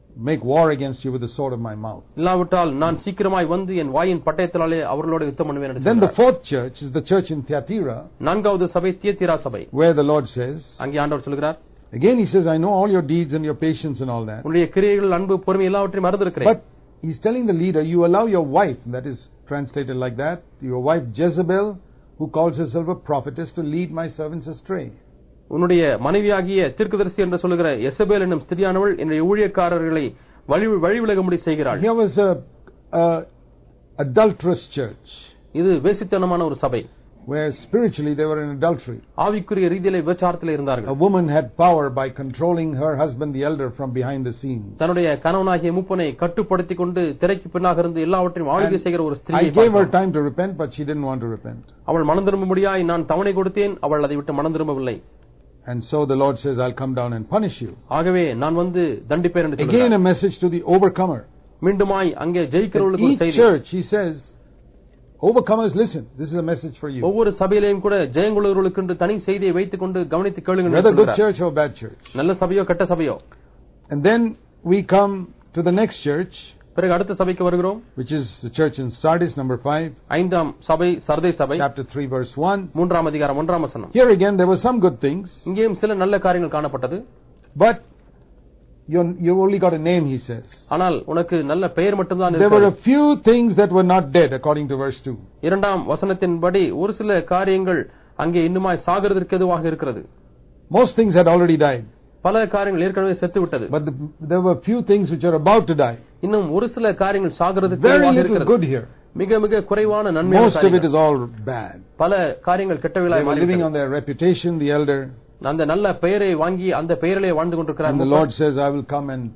make war against you with the sword of my mouth. இல்லாவிட்டால் நான் சீக்கிரமாய் வந்து என் வாயின் பட்டயத்தினாலே அவர்களோடு யுத்தம் பண்ணுவேன் என்று Then the சொல்கிறார். fourth church is the church in Thyatira, நான்காவது சபை தியத்திரா சபை. where the Lord says, அங்கே ஆண்டவர் சொல்கிறார், again he says, I know all your deeds and your patience and all that. உன்னுடைய கிரியைகள், அன்பு, பொறுமை எல்லாவற்றையும் அறிந்திருக்கிறேன். But he's telling the leader, you allow your wife, that is translated like that, your wife Jezebel, who calls herself a prophetess, to lead my servants astray. உன்னுடைய மனைவியாகிய தீர்க்கதரிசி என்று சொல்லுகிற எசபேல் என்னும் ஸ்திரியானவள் என்னுடைய ஊழியக்காரர்களை வழி வழிவிலகும்படி செய்கிறாள். Here was a, a adulterous church, இது வேசித்தனமான ஒரு சபை, where spiritually they were in adultery. ஆவிக்குரிய ரீதியிலே விபச்சாரத்திலே A இருந்தார்கள். woman had power by controlling her husband, the elder, from behind the scenes. தன்னுடைய கணவனாகிய மூப்பனை கட்டுப்படுத்திக் கொண்டு திரைக்கு பின்னாக இருந்து எல்லாவற்றையும் ஆளுகை செய்கிற ஒரு I ஸ்திரியை gave her பார்த்தோம். time to repent, but she didn't want to repent. அவள் மனம் திரும்பும்படியாய் நான் தவணை கொடுத்தேன், அவள் அதை விட்டு மனம் திரும்பவில்லை. And so the Lord says, I'll come down and punish you. ஆகவே நான் வந்து தண்டிப்பேன் என்று Again சொல்கிறார். a message to the overcomer. மீண்டுமாய் அங்கே In ஜெயிக்கிறவர்களுக்கு ஒரு each செய்தி. church, he says, overcomers, listen, this is a message for you. ஒவ்வொரு சபையிலேயும் கூட ஜெயங்குள்ளவர்களுக்கு என்று தனி செய்தியை வைத்துக் கொண்டு கவனித்து கேளுங்கள் என்று Whether good சொல்கிறார். church or bad church. நல்ல சபையோ கெட்ட சபையோ. And then we come to the next church, பிறகு அடுத்த சபைக்கு வருகிறோம். which is the church in Sardis, number five, ஐந்தாம் சபை சர்தை சபை, chapter three, verse one. மூன்றாம் அதிகாரம் ஒன்றாம் வசனம். Here again, there were some good things, இங்கேயும் சில நல்ல காரியங்கள் காணப்பட்டது. but you you only got a name, he says. ஆனால் உனக்கு நல்ல பெயர் மட்டும்தான் There were இருக்கிறது. a few things that were not dead, according to verse two. இரண்டாம் வசனத்தின்படி ஒரு சில காரியங்கள் அங்கே இன்னுமாய் சாகிறதற்கு எதுவாக இருக்கிறது. Most things had already died, பல காரியங்கள் ஏற்கனவே செத்து விட்டது. but the, there were few things which are about to die. இன்னும் ஒரு சில காரியங்கள் சாகிறதுக்கு Very எதுவாக little இருக்கிறது. good here. மிக மிக குறைவான நன்மையான Most of it காரியங்கள். is all bad. பல காரியங்கள் They கெட்டவிலாய் were living on மாறிவிட்டது. their reputation, the elder. அந்த நல்ல பெயரை வாங்கி அந்த பெயரிலே வாழ்ந்து And the கொண்டிருக்கிறார். Lord says, I will come and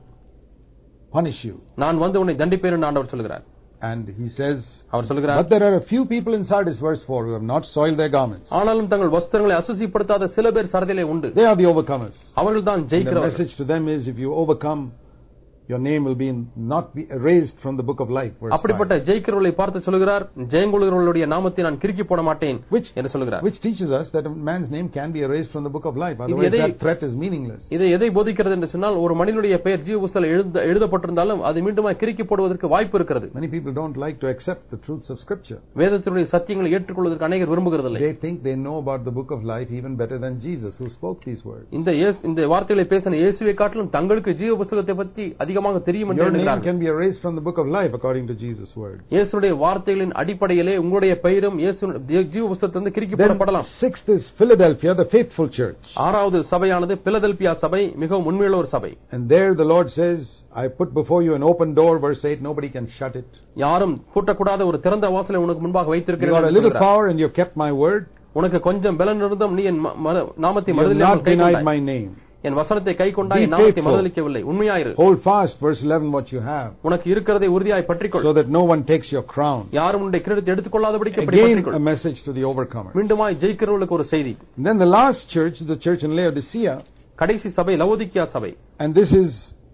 punish you. நான் வந்து உன்னை தண்டிப்பேன் என்று ஆண்டவர் சொல்கிறார். And he says, அவர் சொல்கிறார், but there are a few people in Sardis, verse four, who have not soiled their garments. ஆனாலும் தங்கள் வஸ்திரங்களை அசுசிப்படுத்தாத சில பேர் சரதிலே உண்டு. They are the overcomers. அவர்கள் தான் And the ஜெயிக்கிறவர்கள். message to them is, if you overcome, your name will be in, not be erased from the book of life. Verse அப்படிப்பட்ட five. ஜெயிக்கிறவர்களை பார்த்து சொல்கிறார், ஜெயங்கொள்கிறவர்களுடைய நாமத்தை நான் கிறுக்கி போட மாட்டேன் Which, என்று சொல்கிறார். which teaches us that a man's name can be erased from the book of life. Otherwise எதை- that threat is meaningless. இதை எதை போதிக்கிறது என்று சொன்னால், ஒரு மனிதனுடைய பெயர் ஜீவ புஸ்தகத்தில் எழுத எழுதப்பட்டிருந்தாலும் அது மீண்டும் கிறுக்கி போடுவதற்கு வாய்ப்பு இருக்கிறது. Many people don't like to accept the truths of Scripture. வேதத்தினுடைய சத்தியங்களை ஏற்றுக்கொள்வதற்கு அநேகர் விரும்புகிறதில்லை. They think they know about the book of life even better than Jesus, who spoke these words. இந்த இயேசு- இந்த வார்த்தைகளை பேசின இயேசுவை காட்டிலும் தங்களுக்கு ஜீவ புஸ்தகத்தை பற்றி அதிகமாக தெரியும் என்று Your name எண்ணுகிறார்கள். can be erased from the book of life according to Jesus' words. இயேசுடைய வார்த்தைகளின் அடிப்படையிலே உங்களுடைய பெயரும் இயேசு ஜீவ புஸ்தகத்திலிருந்து கிறுக்கி Then போடப்படலாம். sixth is Philadelphia, the faithful church. ஆறாவது சபையானது பிலதெல்பியா சபை, மிகவும் உண்மையுள்ள ஒரு சபை. And there the Lord says, I put before you an open door, verse eight, nobody can shut it. யாரும் பூட்டக்கூடாத ஒரு திறந்த வாசலை உனக்கு முன்பாக You got a வைத்திருக்கிறேன். little power and you kept my word. உனக்கு கொஞ்சம் பலன் இருந்தும் நீ என் ம- ம- நாமத்தை You have மறுதலியாமல் not guy denied கொண்டாய். my name. என் வசனத்தை கை கொண்டாய், Be என் நாமத்தை faithful. மறுதலிக்கவில்லை. உண்மையாயிரு. Hold fast, verse eleven, what you have, உனக்கு இருக்கிறதை உறுதியாய் பற்றிக்கொள். so that no one takes your crown. யாரும் உன்னுடைய கிரீடத்தை எடுத்துக்கொள்ளாதபடிக்கு அப்படி Again, a பற்றிக்கொள். message to the overcomer. மீண்டுமாய் ஜெயிக்கிறவர்களுக்கு ஒரு செய்தி. And then the last church, the church in Laodicea, கடைசி சபை லவோதிக்கியா சபை. and this is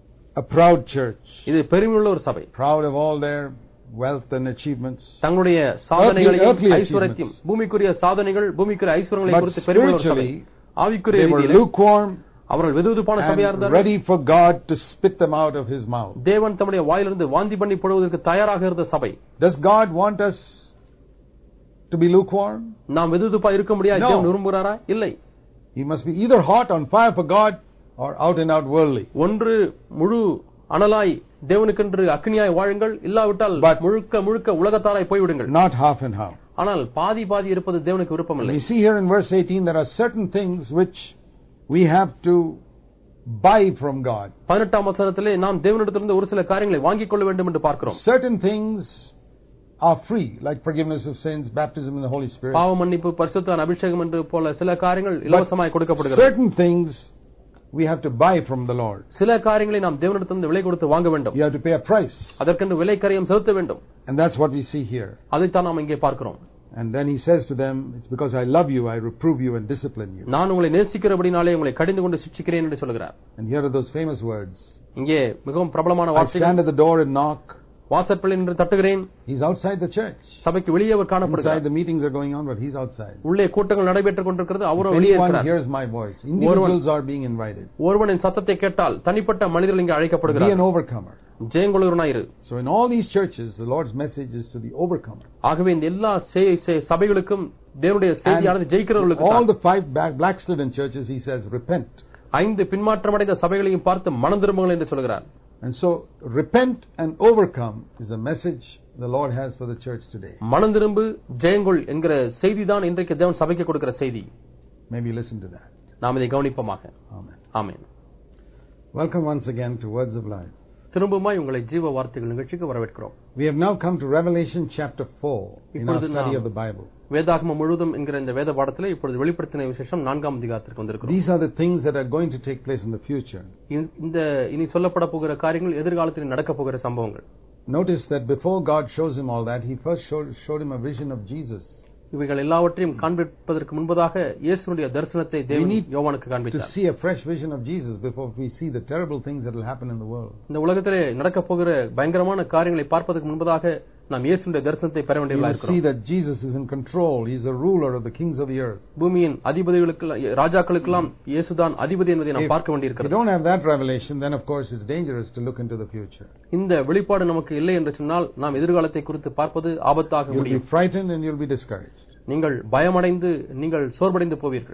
a proud church, இது பெருமையுள்ள ஒரு சபை. proud of all their wealth and achievements. தங்களுடைய சாதனைகளையும் earthly ஐஸ்வர்யத்தையும், பூமிக்குரிய சாதனைகள், பூமிக்குரிய ஐஸ்வர்யங்களை But குறித்து பெருமையுள்ள ஒரு சபை. spiritually, ஆவிக்குரிய they were ரீதியிலே lukewarm அவர்கள் வெதுவெதுப்பான சபையா and இருந்தார்கள். ready for God to spit them out of His mouth. தேவன் தம்முடைய வாயிலிருந்து வாந்தி பண்ணி போடுவதற்கு தயாராக இருந்த சபை. Does God want us to be lukewarm? நாம் வெதுவெதுப்பா இருக்க முடியாது No. தேவன் விரும்புகிறாரா? இல்லை. He must be either hot on fire for God or out and out worldly. ஒன்று முழு அனலாய் தேவனுக்கென்று அக்னியாய் வாழுங்கள், இல்லாவிட்டால் But- முழுக்க முழுக்க உலகத்தாராய் போய்விடுங்கள். Not half and half. ஆனால் பாதி பாதி இருப்பது தேவனுக்கு விருப்பமில்லை. We see here in verse eighteen there are certain things which we have to buy from God. பதினெட்டாம் வசனத்திலே நாம் தேவனிடத்திலிருந்து ஒரு சில காரியங்களை வாங்கிக் கொள்ள வேண்டும் என்று பார்க்கிறோம். Certain things are free, like forgiveness of sins, baptism in the Holy Spirit. பாவ மன்னிப்பு, பரிசுத்த அபிஷேகம் என்று போல சில காரியங்கள் இலவசமாய் கொடுக்கப்படுகிறது. Certain things we have to buy from the Lord. சில காரியங்களை நாம் தேவனிடத்திலிருந்து விலை கொடுத்து வாங்க வேண்டும். You have to pay a price. அதற்கென்று விலை கரையம் செலுத்த வேண்டும். And that's what we see here. அதைத்தான் நாம் இங்கே பார்க்கிறோம். And then he says to them, it's because I love you, I reprove you and discipline you. நான் உங்களை நேசிக்கிறபடினாலே உங்களை கடிந்து கொண்டு சிட்சிக்கிறேன் என்று சொல்கிறார். And here are those famous words. இங்கே மிகவும் பிரபலமான I வார்த்தைகள். stand at the door and knock. வாசற்படியில் நின்று தட்டுகிறேன். He's outside the church. சபைக்கு வெளியே அவர் Inside காணப்படுகிறார். the meetings are going on, but he's outside. உள்ளே கூட்டங்கள் நடைபெற்றுக் கொண்டிருக்கிறது, அவரும் If வெளியே anyone இருக்கிறார். hears my voice, individuals are being invited. ஒருவனின் சத்தத்தை கேட்டால் தனிப்பட்ட மனிதர்கள் இங்கே Be அழைக்கப்படுகிறார். an overcomer. ஜெயங்கொள்கிறவனாயிரு. So in all these churches, the Lord's message is to the overcomer. ஆகவே இந்த எல்லா சே- சே- சபைகளுக்கும் தேவனுடைய செய்தியானது ஜெயிக்கிறவர்களுக்கு all தான். the five back- backslidden churches, he says, repent. ஐந்து பின்மாற்றமடைந்த சபைகளையும் பார்த்து மனம் திரும்புங்கள் என்று சொல்கிறார். And so, repent and overcome is the message the Lord has for the church today. மனம் திரும்பு ஜெயங்கொள் என்கிற செய்திதான் இன்றைக்கு தேவன் சபைக்கு கொடுக்கிற செய்தி. Maybe listen to that. நாம் இதை கவனிப்போமாக. Amen. Amen. Welcome once again to Words of Life. திரும்பமாய் உங்களை ஜீவ வார்த்தைகள் நிகழ்ச்சிக்கு வரவேற்கிறோம். We have now come to Revelation chapter four in our study of the Bible. வேதாகமம் முழுவதும் என்கிற இந்த வேத பாடத்திலே இப்பொழுது வெளிப்படுத்தின விசேஷம் நான்காம் அதிகாரத்திற்கு வந்திருக்கிறோம். These are the things that are going to take place in the future. இந்த இனி சொல்லப்பட போகிற காரியங்கள் எதிர்காலத்தில் நடக்க போகிற சம்பவங்கள். Notice that before God shows him all that, he first showed, showed him a vision of Jesus. இவைகள் எல்லாவற்றையும் காண்பிப்பதற்கு முன்பதாக இயேசுவுடைய தரிசனத்தை தேவன் யோவானுக்கு To காண்பித்தார். see a fresh vision of Jesus before we see the terrible things that will happen in the world. இந்த உலகத்திலே நடக்க போகிற பயங்கரமான காரியங்களை பார்ப்பதற்கு முன்பதாக நாம் இயேசுவுடைய தரிசனத்தை பெற You வேண்டியவர்களாக will see இருக்கிறோம். that Jesus is in control. He is the ruler of the kings of the earth. பூமியின் அதிபதிகளுக்கு ராஜாக்களுக்கெல்லாம் இயேசுதான் அதிபதி என்பதை நாம் பார்க்க If you வேண்டியிருக்கிறது. don't have that revelation, then of course it's dangerous to look into the future. இந்த வெளிப்பாடு நமக்கு இல்லை என்று சொன்னால் நாம் எதிர்காலத்தை குறித்து பார்ப்பது ஆபத்தாக You'll be முடியும். frightened and you'll be discouraged. நீங்கள் பயமடைந்து நீங்கள் சோர்வடைந்து போவீர்கள்.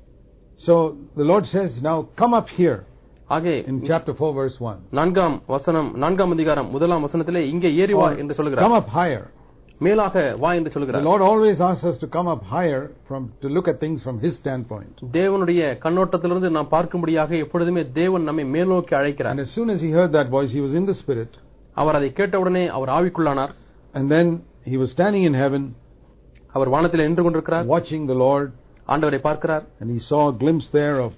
So the Lord says, now come up here ஆகவே in chapter four verse one. நான்காம் வசனம் நான்காம் அதிகாரம் முதலாம் வசனத்திலே இங்கே ஏறி வா என்று Come சொல்கிறார். up higher. மேலாக வா என்று The சொல்கிறார். Lord always asks us to come up higher from to look at things from His standpoint. தேவனுடைய கண்ணோட்டத்திலிருந்து நாம் பார்க்கும்படியாக எப்பொழுதுமே தேவன் நம்மை மேல்நோக்கி And அழைக்கிறார். as soon as he heard that voice, he was in the Spirit. அவர் அதை கேட்டவுடனே அவர் ஆவிக்குள்ளானார். And then he was standing in heaven, அவர் வானத்தில் நின்று கொண்டிருக்கிறார். watching the Lord. ஆண்டவரை பார்க்கிறார். And he saw a glimpse there of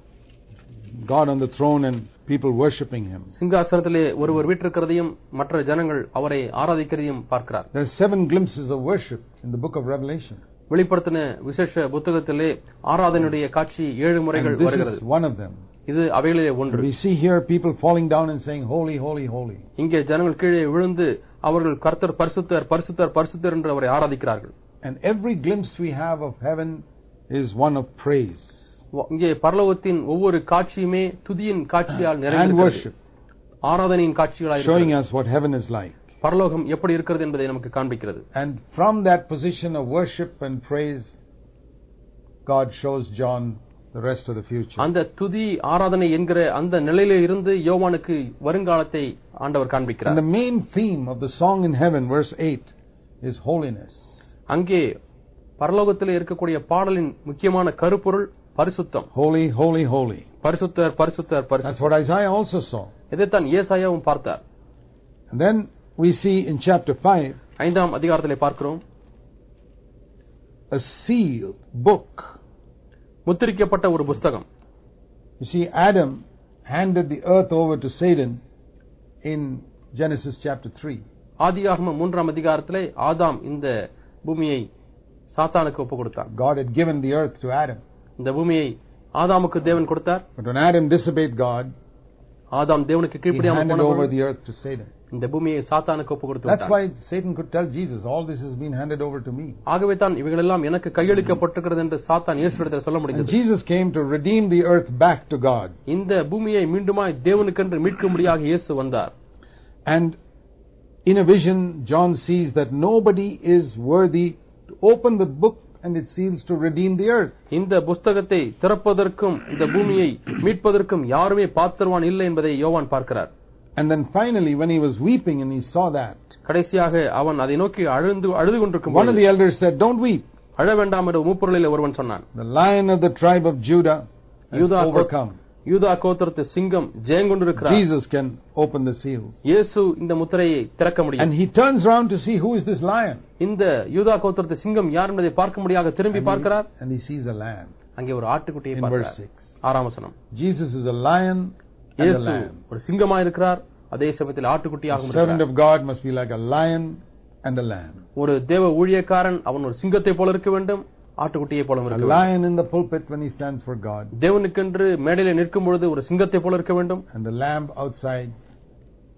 God on the throne and people worshipping Him. சிங்காசனத்திலே ஒருவர் வீற்றிருக்கிறதையும் மற்ற ஜனங்கள் அவரை ஆராதிக்கிறதையும் பார்க்கிறார். There are seven glimpses of worship in the book of Revelation. வெளிப்படுத்தின விசேஷ புத்தகத்திலே ஆராதனையுடைய காட்சி ஏழு முறைகள் And this வருகிறது. is one of them. இது அவைகளிலே ஒன்று. We see here people falling down and saying, holy, holy, holy. இங்கே ஜனங்கள் கீழே விழுந்து அவர்கள் கர்த்தர் பரிசுத்தர் பரிசுத்தர் பரிசுத்தர் என்று அவரை ஆராதிக்கிறார்கள். And every glimpse we have of heaven is one of praise இங்கே பரலோகத்தின் ஒவ்வொரு காட்சியுமே துதியின் காட்சியால் and நிறைந்திருக்கிறது. worship, ஆராதனையின் காட்சிகளாக showing இருக்கிறது. us what heaven is like. பரலோகம் எப்படி இருக்கிறது என்பதை நமக்கு காண்பிக்கிறது. And from that position of worship and praise, God shows John the rest of the future. அந்த துதி ஆராதனை என்கிற அந்த நிலையில இருந்து யோவானுக்கு வருங்காலத்தை ஆண்டவர் And காண்பிக்கிறார். the main theme of the song in heaven, verse eight, is holiness. அங்கே பரலோகத்தில் இருக்கக்கூடிய பாடலின் முக்கியமான கருப்பொருள் பரிசுத்தம். Holy, holy, holy. பரிசுத்தர் பரிசுத்தர் That's பரிசுத்தர். what Isaiah also saw. இதைத்தான் ஏசாயாவும் பார்த்தார். And then we see in chapter five ஐந்தாம் அதிகாரத்திலே பார்க்கிறோம் a sealed book. முத்திரிக்கப்பட்ட ஒரு புஸ்தகம். You see, Adam handed the earth over to Satan in Genesis chapter three. ஆதியாகமம் மூன்றாம் அதிகாரத்திலே ஆதாம் இந்த பூமியை சாத்தானுக்கு ஒப்பு கொடுத்தார். God had given the earth to Adam. இந்த பூமியை ஆதாமுக்கு தேவன் கொடுத்தார். But when Adam disobeyed God, ஆதாம் தேவனுக்கு he கீழ்ப்படியாமல் handed over போனபோது the earth to Satan. இந்த பூமியை சாத்தானுக்கு ஒப்பு கொடுத்து That's விட்டார். why Satan could tell Jesus, all this has been handed over to me. ஆகவே தான் இவைகளெல்லாம் எனக்கு கையளிக்கப்பட்டிருக்கிறது என்று சாத்தான் இயேசுவிடத்தில் சொல்ல And முடிந்தது. Jesus came to redeem the earth back to God. இந்த பூமியை மீண்டுமாய் தேவனுக்கென்று மீட்கும்படியாக இயேசு வந்தார். And in a vision, John sees that nobody is worthy to open the book and its seals to redeem the earth. இந்த புஸ்தகத்தை திறப்பதற்கும் இந்த பூமியை மீட்பதற்கும் யாருமே பாத்திரவான் இல்லை என்பதை யோவான் பார்க்கிறார். And then finally, when he was weeping and he saw that, கடைசியாக அவன் அதை நோக்கி அழுது அழுது கொண்டிருக்கும் one of the elders said, don't weep. அழ வேண்டாம் என்று மூப்பொருளில் ஒருவன் சொன்னான். The lion of the tribe of Judah has யூதா overcome. யூதா கோத்திரத்து சிங்கம் ஜெயங்கொண்டிருக்கிறார். Jesus can open the seals. இயேசு இந்த முத்திரையை திறக்க முடியும். And he turns around to see who is this lion. இந்த யூதா கோத்திரத்து சிங்கம் யார் என்பதை பார்க்கும்படியாக திரும்பி பார்க்கிறார். And he sees a lamb. அங்கே ஒரு ஆட்டுக்குட்டியை In verse பார்க்கிறார். six. ஆறாம் வசனம். Jesus is a lion and a இயேசு lamb. ஒரு சிங்கமாக இருக்கிறார், அதே சமயத்தில் ஆட்டுக்குட்டியாகவும் The servant இருக்கிறார். of God must be like a lion and a lamb. ஒரு தேவ ஊழியக்காரன் அவன் ஒரு சிங்கத்தை போல இருக்க வேண்டும், ஆட்டுக்குட்டியை போல A இருக்க வேண்டும். lion in the pulpit when he stands for God, தேவனுக்கென்று மேடையில நிற்கும் பொழுது ஒரு சிங்கத்தை போல இருக்க வேண்டும். and a lamb outside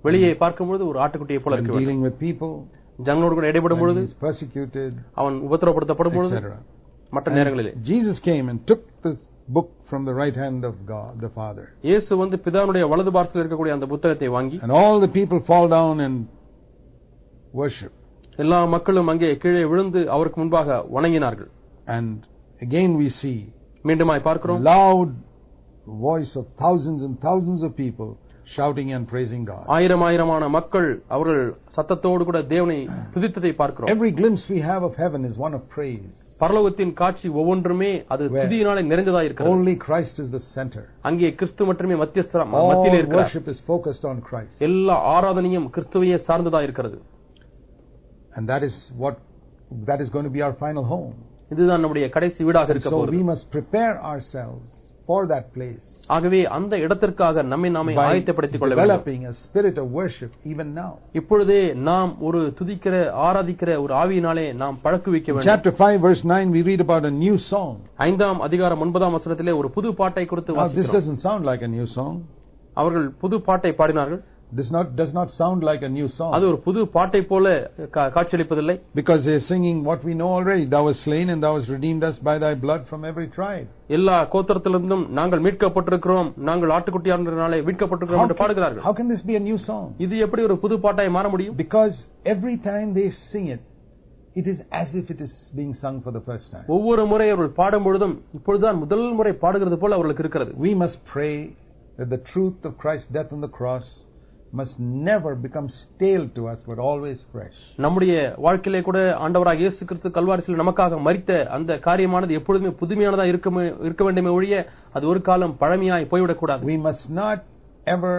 வெளியே பார்க்கும்போது ஒரு ஆட்டுக்குட்டியை போல When இருக்க வேண்டும். dealing with people, ஜனங்களோடு கூட இடைபடும் when பொழுது, he is persecuted, அவன் உபத்திரப்படுத்தப்படும் பொழுது, et cetera. மற்ற நேரங்களிலே Jesus came and took this book from the right hand of God, the Father. இயேசு வந்து பிதாவுடைய வலது பார்த்தில் இருக்கக்கூடிய அந்த புத்தகத்தை வாங்கி, And all the people fall down and worship. எல்லா மக்களும் அங்கே கீழே விழுந்து அவருக்கு முன்பாக வணங்கினார்கள். And again we see மீண்டுமாய் பார்க்கிறோம், loud voice of thousands and thousands of people shouting and praising God. ஆயிரம் ஆயிரமான மக்கள் அவர்கள் சத்தத்தோடு கூட தேவனை துதித்ததை பார்க்கிறோம். Every glimpse we have of heaven is one of praise. பரலோகத்தின் காட்சி ஒவ்வொன்றுமே அது துதியினாலே நிறைந்ததாக இருக்கிறது. Only Christ is the center. அங்கே கிறிஸ்து மட்டுமே மத்தியஸ்தர All மத்தியிலே இருக்கிறார். worship is focused on Christ. எல்லா ஆராதனையும் கிறிஸ்துவையே சார்ந்ததாக இருக்கிறது. And that is what that is going to be our final home. இதுதான் நம்முடைய கடைசி வீடாக இருக்க So போகிறது. we must prepare ourselves for that place ஆகவே அந்த இடத்திற்காக நம்மை நாமே by ஆயத்தப்படுத்திக் கொள்ள வேண்டும். developing a spirit of worship even now. இப்பொழுதே நாம் ஒரு துதிக்கிற ஆராதிக்கிற ஒரு ஆவியினாலே நாம் பழக்குவிக்க வேண்டும். Chapter five verse nine we read about a new song. ஐந்தாம் அதிகாரம் ஒன்பதாம் வசனத்திலே ஒரு புது பாட்டை குறித்து Now this வாசிக்கிறோம். doesn't sound like a new song. அவர்கள் புது பாட்டை பாடினார்கள். This not does not sound like a new song. அது ஒரு புது பாட்டை போல கா- காட்சியளிப்பதில்லை. Because they're singing what we know already. Thou hast slain and thou hast redeemed us by thy blood from every tribe. எல்லா கோத்திரத்திலிருந்தும் நாங்கள் மீட்கப்பட்டிருக்கிறோம், நாங்கள் ஆட்டுக்குட்டியானதினாலே மீட்கப்பட்டிருக்கிறோம் என்று பாடுகிறார்கள். how can this be a new song? இது எப்படி ஒரு புது பாட்டாய் மாற முடியும்? Because every time they sing it, it is as if it is being sung for the first time. ஒவ்வொரு முறை அவர்கள் பாடும் பொழுதும் இப்பொழுதுதான் முதல் முறை பாடுகிறது போல அவர்களுக்கு இருக்கிறது. We must pray that the truth of Christ's death on the cross must never become stale to us, but always fresh. நம்முடைய வாழ்க்கையிலே கூட ஆண்டவராகிய இயேசு கிறிஸ்து கல்வாரியில் நமக்காக மரித்த அந்த காரியமானது எப்பொழுதுமே புதுமையானதா இருக்க இருக்க வேண்டுமே ஒழிய அது ஒரு காலம் பழமையாய் போய்விடக் கூடாது. We must not ever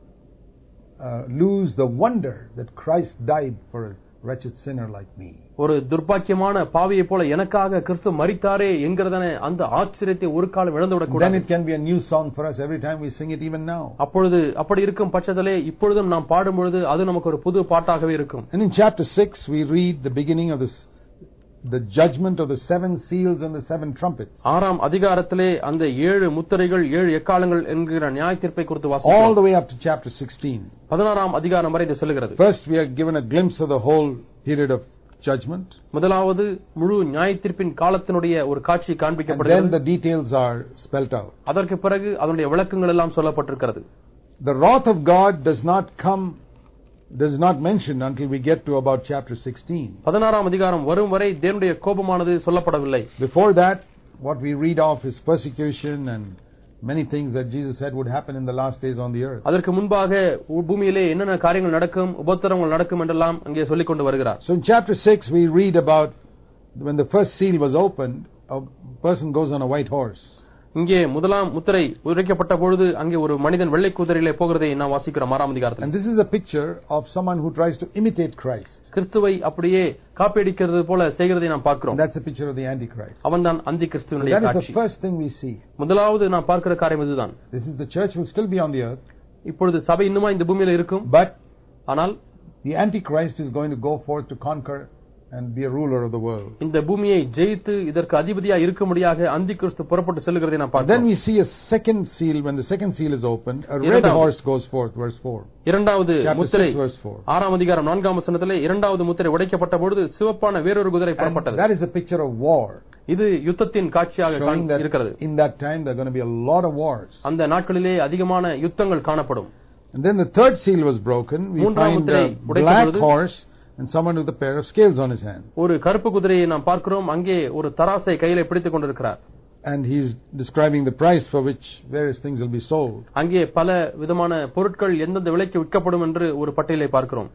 uh, lose the wonder that Christ died for a wretched sinner like me. ஒரு துர்பாக்கியமான பாவியை போல எனக்காக கிறிஸ்து மரித்தாரே என்கிறதான அந்த ஆச்சரியத்தை ஒரு காலம் இழந்துவிடக் Then கூடாது. it can be a new song for us every time we sing it, even now. அப்பொழுது அப்படி இருக்கும் பட்சத்திலே இப்பொழுதும் நாம் பாடும் பொழுது அது நமக்கு ஒரு புது பாட்டாகவே இருக்கும். And in chapter six we read the beginning of this, the judgment of the seven seals and the seven trumpets. ஆறாம் அதிகாரத்திலே அந்த ஏழு முத்திரைகள் ஏழு எக்காலங்கள் என்கிற நியாய தீர்ப்பை குறித்து All வாசிக்கிறோம். the way up to chapter sixteen. பதினாறாம் அதிகாரம் வரை இது சொல்லுகிறது. First we are given a glimpse of the whole period of judgment. முதலாவது முழு நியாய தீர்ப்பின் காலத்தினுடைய ஒரு காட்சி And then காண்பிக்கப்படுகிறது. the details are spelt out. அதற்கு பிறகு அதனுடைய விளக்கங்கள் எல்லாம் சொல்லப்பட்டிருக்கிறது. The wrath of God does not come, does not mention until we get to about chapter sixteen. பதினாறாம் அதிகாரம் வரும் வரை தேவனுடைய கோபமானது சொல்லப்படவில்லை. Before that, what we read of is persecution and many things that Jesus said would happen in the last days on the earth. அதற்கு முன்பாக பூமியிலே என்னென்ன காரியங்கள் நடக்கும், உபத்திரவங்கள் நடக்கும் என்றெல்லாம் அங்கே சொல்லிக் கொண்டு வருகிறார். So in chapter six we read about when the first seal was opened, a person goes on a white horse. இங்கே முதலாம் முத்திரை உடைக்கப்பட்ட பொழுது அங்கே ஒரு மனிதன் வெள்ளை குதிரையிலே போகிறதை நாம் வாசிக்கிறோம் ஆறாம் அதிகாரத்தில். And this is a picture of someone who tries to imitate Christ. கிறிஸ்துவை அப்படியே காப்பியடிக்கிறது போல செய்கிறதை நாம் பார்க்கிறோம். And that's a picture of the Antichrist. அவன்தான் அந்தி So கிறிஸ்துவினுடைய that is காட்சி. the first thing we see. முதலாவது நாம் பார்க்கிற காரியம் இதுதான். This is the church will still be on the earth, இப்பொழுது சபை இன்னுமா இந்த பூமியில இருக்கும். but ஆனால் the Antichrist is going to go forth to conquer and be a ruler of the world. இந்த பூமியை ஜெயித்து இதற்கு அதிபதியா இருக்கும்படியாக அந்தி கிறிஸ்து புறப்பட்டு செல்கிறதை நாம் Then பார்க்கிறோம். we see a second seal. When the second seal is opened, a red இரண்டாவது. horse goes forth, verse four. இரண்டாவது Chapter முத்திரை six, verse four. ஆறாம் அதிகாரம் நான்காம் வசனத்திலே இரண்டாவது முத்திரை உடைக்கப்பட்ட பொழுது சிவப்பான வேறொரு குதிரை And புறப்பட்டது. that is a picture of war, இது யுத்தத்தின் காட்சியாக showing காண்- இருக்கிறது. that in that time there are going to be a lot of wars. அந்த நாட்களிலே அதிகமான யுத்தங்கள் காணப்படும். And then the third seal was broken. We மூன்றாம் find முத்திரை a உடைக்கப்பட்ட black பொழுது horse and someone with a pair of scales on his hand. ஒரு கருப்பு குதிரையை நாம் பார்க்கிறோம். அங்கே ஒரு தராசை கையிலே பிடித்துக் கொண்டிருக்கிறார். And he's describing the price for which various things will be sold. அங்கே பல விதமான பொருட்கள் எந்தெந்த விலைக்கு விற்கப்படும் என்று ஒரு பட்டியலை பார்க்கிறோம்.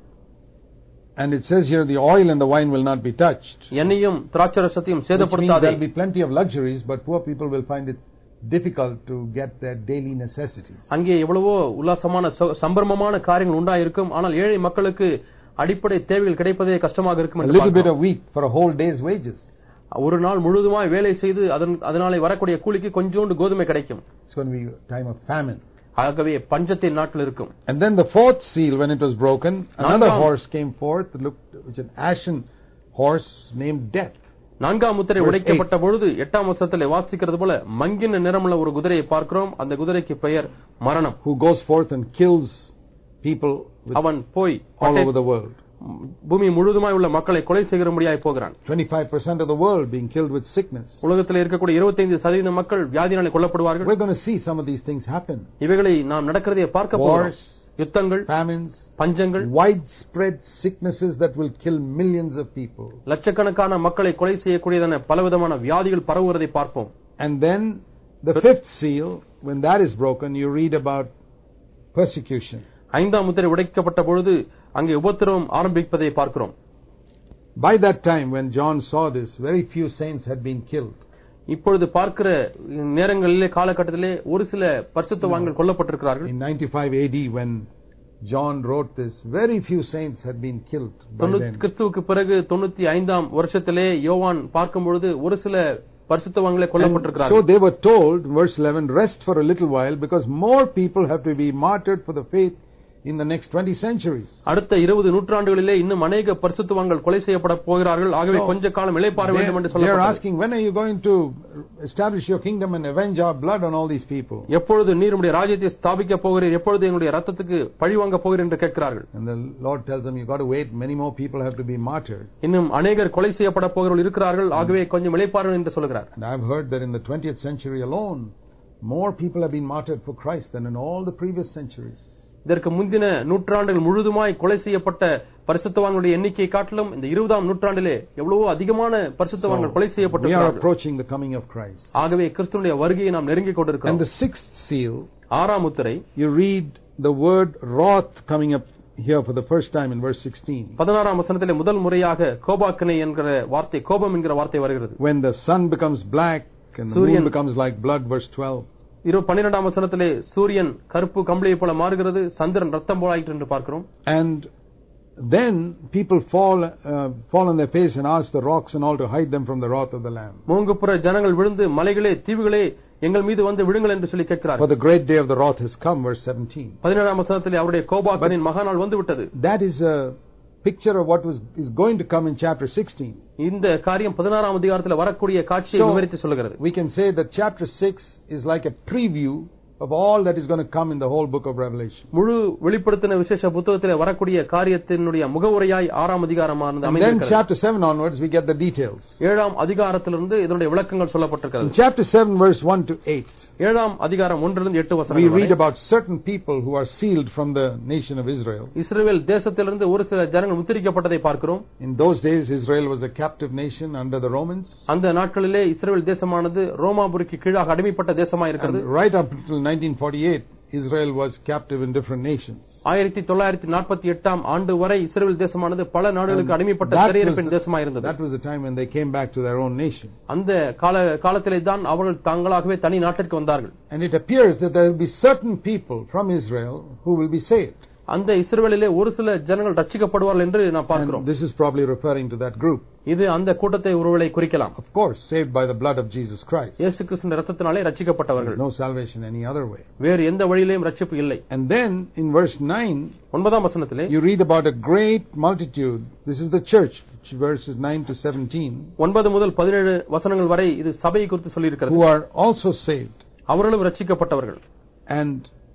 And it says here the oil and the wine will not be touched. எண்ணெயும் திராட்சரசத்தையும் Which means சேதப்படுத்தாதே. there will be plenty of luxuries, but poor people will find it difficult to get their daily necessities. அங்கே எவ்வளவோ உல்லாசமான ச- சம்பிரமமான காரியங்கள் உண்டாயிருக்கும். ஆனால் ஏழை மக்களுக்கு அடிப்படை தேவைகள் கிடைப்பதே கஷ்டமாக இருக்கும் A என்று little bit பார்க்கிறோம். of wheat for a whole day's wages. ஒரு நாள் முழுதுமாய் வேலை செய்து அதன் அதனாலே வரக்கூடிய கூலிக்கு கொஞ்சோண்டு கோதுமை கிடைக்கும். It's going to be a time of famine. ஆகவே பஞ்சத்தின் நாட்கள் இருக்கும். And then the fourth seal, when it was broken, another நான்காம் horse came forth, looked, which is an ashen horse named Death. நான்காம் முத்திரை Verse உடைக்கப்பட்ட பொழுது எட்டாம் வசனத்திலே வாசிக்கிறது போல மங்கின நிறமுள்ள ஒரு குதிரையை பார்க்கிறோம். அந்த குதிரைக்கு பெயர் மரணம். Who goes forth and kills people with அவன் போய் all over the world. பூமி முழுதுமாய் உள்ள மக்களை கொலை செய்கிறபடியாய் போகிறான். twenty-five percent of the world being killed with sickness. உலகத்தில் இருக்கக்கூடிய இருபத்தைந்து சதவீதம் மக்கள் வியாதியினாலே கொல்லப்படுவார்கள். We're going to see some of these things happen. இவைகளை நாம் நடக்கிறதை பார்க்க போகிறோம். யுத்தங்கள், famines, பஞ்சங்கள், widespread sicknesses that will kill millions of people. லட்சக்கணக்கான மக்களை கொலை செய்யக்கூடியதான பலவிதமான வியாதிகள் பரவுவதை பார்ப்போம். And then the fifth seal, when that is broken, you read about persecution. ஐந்தாம் முத்திரை உடைக்கப்பட்ட பொழுது அங்கே உபத்திரவம் ஆரம்பிப்பதை பார்க்கிறோம். By that time when John saw this, very few saints had been killed. இப்பொழுது பார்க்கிற நேரங்களிலே காலகட்டத்திலே ஒரு சில பரிசுத்தவான்கள் கொல்லப்பட்டிருக்கிறார்கள். In ninety-five A D when John wrote this, very few saints had been killed by then. கிறிஸ்துவுக்கு பிறகு தொண்ணூத்தி ஐந்தாம் வருஷத்திலே யோவான் பார்க்கும் பொழுது ஒரு சில பரிசுத்தவான்களே கொல்லப்பட்டிருக்கிறார்கள். So they were told, verse eleven, rest for a little while because more people have to be martyred for the faith in the next twenty centuries. அடுத்த இருபது நூற்றாண்டுகளிலே இன்னும் अनेक பரிசுத்தவான்கள் கொலை செய்யப்பட போகிறார்கள். ஆகவே கொஞ்ச காலம் இளைப்பாற வேண்டும் என்று சொல்லப்பட்டது. They are asking, when are you going to establish your kingdom and avenge our blood on all these people? எப்பொழுது நீர் உம்முடைய ராஜ்யத்தை ஸ்தாபிக்க போகிறீர், எப்பொழுது எங்களுடைய ரத்தத்துக்கு பழி வாங்க போகிறீர் என்று கேட்கிறார்கள். And the Lord tells them, you got to wait, many more people have to be martyred. இன்னும் अनेகர் கொலை செய்யப்பட போகிறவர்கள் இருக்கிறார்கள். ஆகவே கொஞ்சம் இளைப்பாற என்று சொல்கிறார். And I've heard that in the twentieth century alone, more people have been martyred for Christ than in all the previous centuries. இதற்கு முந்தின நூற்றாண்டுகள் முழுதுமாய் கொலை செய்யப்பட்ட பரிசுத்தவான்களுடைய எண்ணிக்கை காட்டிலும் இந்த இருபதாம் நூற்றாண்டிலே எவ்வளவோ அதிகமான பரிசுத்தவான்கள் கொலை செய்யப்பட்டிருக்கிறார்கள். We are approaching the coming of Christ. ஆகவே கிறிஸ்துவினுடைய வருகையை நாம் நெருங்கிக் கொண்டிருக்கிறோம். And the sixth seal, ஆறாம் முத்திரை, you read the word wrath coming up here for the first time in verse sixteen. பதினாறாம் வசனத்திலே முதல் முறையாக கோபாக்கினை என்கிற வார்த்தை, கோபம் என்கிற வார்த்தை வருகிறது. When the sun becomes black and the moon becomes like blood, verse twelve. பன்னிரண்டாம் வசனத்திலே சூரியன் கருப்பு கம்பளியை போல மாறுகிறது, சந்திரன் ரத்தம் போலாயிற்று என்று பார்க்கிறோம். And then people fall uh, fall on their face and ask the rocks and all to hide them from the wrath of the Lamb. மூங்குப்புற ஜனங்கள் விழுந்து மலைகளே தீவுகளே எங்கள் மீது வந்து விடுங்கள் என்று சொல்லி கேட்கிறார்கள். For the great day of the wrath has come, verse seventeen. பதினேழாம் வசனத்திலே அவருடைய கோபாக்கினின் மகாநாள் வந்து விட்டது. That is a picture of what was is going to come in chapter sixteen. இந்த காரியம் பதினாறாம் அதிகாரத்தில் வரக்கூடிய காட்சியை விவரித்து சொல்கிறது. We can say that chapter six is like a preview of all that is going to come in the whole book of Revelation. முழு வெளிப்படுத்தின விசேஷ புத்தகத்திலே வரக்கூடிய காரியத்தினுடைய முகவுரையாய் ஆறாம் அதிகாரமானது அமைந்திருக்கிறது. Then chapter seven onwards we get the details. ஏழாம் அதிகாரத்திலிருந்து இதனுடைய விளக்கங்கள் சொல்லப்பட்டிருக்கிறது. In chapter seven verse one to eight. ஏழாம் அதிகாரம் ஒன்றிலிருந்து எட்டு வசனங்கள் வரை we read about certain people who are sealed from the nation of Israel. இஸ்ரவேல் தேசத்திலிருந்து ஒரு சில ஜனங்கள் முத்திரிக்கப்பட்டதை பார்க்கிறோம். In those days Israel was a captive nation under the Romans. அந்த நாட்களிலே இஸ்ரவேல் தேசமானது ரோமாபுரிக்கு கீழாக அடிமைப்பட்ட தேசமாய் இருக்கிறது. Right up until nineteen forty-eight Israel was captive in different nations. ஆயிரத்து தொள்ளாயிரத்து நாற்பத்தி எட்டாம் ஆண்டு வரை இஸ்ரவேல் தேசமானது பல நாடுகளுக்கு அடிமைப்பட்ட சிறையிருப்பின் தேசமாய் இருந்தது. That was the time when they came back to their own nation. அந்த கால காலத்திலே தான் அவர்கள் தாங்களாகவே தனி நாட்டிற்கு வந்தார்கள். And it appears that there will be certain people from Israel who will be saved. அந்த இஸ்ரவேலிலே ஒரு சில ஜனங்கள் ரட்சிக்கப்படுவார்கள் என்று நாம் பார்க்கிறோம். This is probably referring to that group. இது அந்த கூட்டத்தை ஒருவேளை குறிக்கலாம். Of course, saved by the blood of Jesus Christ. இயேசு கிறிஸ்துவின் இரத்தத்தினாலே ரட்சிக்கப்பட்டவர்கள். No salvation any other way. வேறு எந்த வழியிலேயும் ரட்சிப்பு இல்லை. And then in verse nine, ஒன்பதாம் வசனத்திலே you read about a great multitude. This is the church, verses nine to seventeen. ஒன்பது முதல் பதினேழு வசனங்கள் வரை இது சபையை குறித்து சொல்லி இருக்கிறது. Who are also saved. அவர்களும் ரட்சிக்கப்பட்டவர்கள். And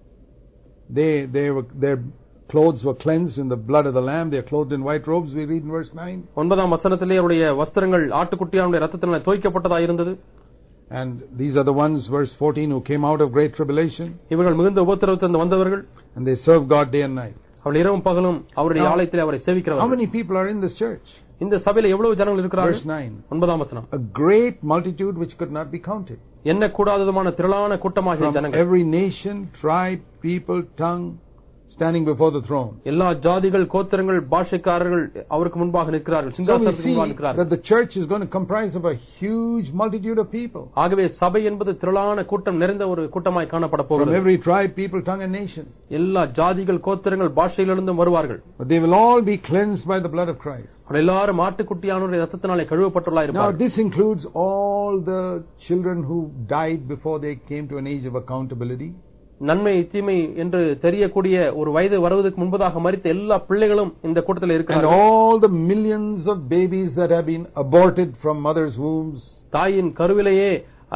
they they were their clothes were cleansed in the blood of the lamb. They are clothed in white robes, we read in verse nine. ஒன்பதாம் வசனத்திலே அவருடைய வஸ்திரங்கள் ஆட்டுக்குட்டியானுடைய இரத்தத்தினாலே தோய்க்கப்பட்டதாக இருந்தது. And these are the ones, verse fourteen, who came out of great tribulation. இவர்கள் மிகுந்த உபத்திரவத்திலிருந்து வந்தவர்கள். And they serve God day and night. அவர்கள் இரவும் பகலும் அவருடைய ஆலயத்திலே அவரை சேவிக்கிறவர்கள். How many people are in this church? இந்த சபையிலே எவ்வளவு ஜனங்கள் இருக்கிறார்கள்? Verse nine. ஒன்பதாம் வசனம். A great multitude which could not be counted. என்ன கூடாததுமான திரளான கூட்டமாகிய ஜனங்கள். From every nation, tribe, people, tongue, standing before the throne. எல்லா ஜாதிகள், கோத்திரங்கள், பாஷைக்காரர்கள் அவருக்கு முன்பாக நிற்கிறார்கள். சிங்காசனத்துக்கு முன்பாக நிற்கிறார்கள். That the church is going to comprise of a huge multitude of people. ஆகவே சபை என்பது திரளான கூட்டம் நிறைந்த ஒரு கூட்டமாய் காணப்பட போகிறது. From every tribe, people, tongue and nation. எல்லா ஜாதிகள், கோத்திரங்கள், பாஷைகளிலிருந்தும் வருவார்கள். But they will all be cleansed by the blood of Christ. எல்லாரும் ஆட்டுக்குட்டியானவருடைய இரத்தத்தினாலே கழுவப்பட்டுள்ளா இருப்பார்கள். Now this includes all the children who died before they came to an age of accountability. நன்மை தீமை என்று தெரியக்கூடிய ஒரு வயது வருவதற்கு முன்பதாக மரித்த எல்லா பிள்ளைகளும் இந்த கூட்டத்தில் இருக்கிறார்கள். And all the millions of babies that have been aborted from mothers' wombs. தாயின் கருவிலேயே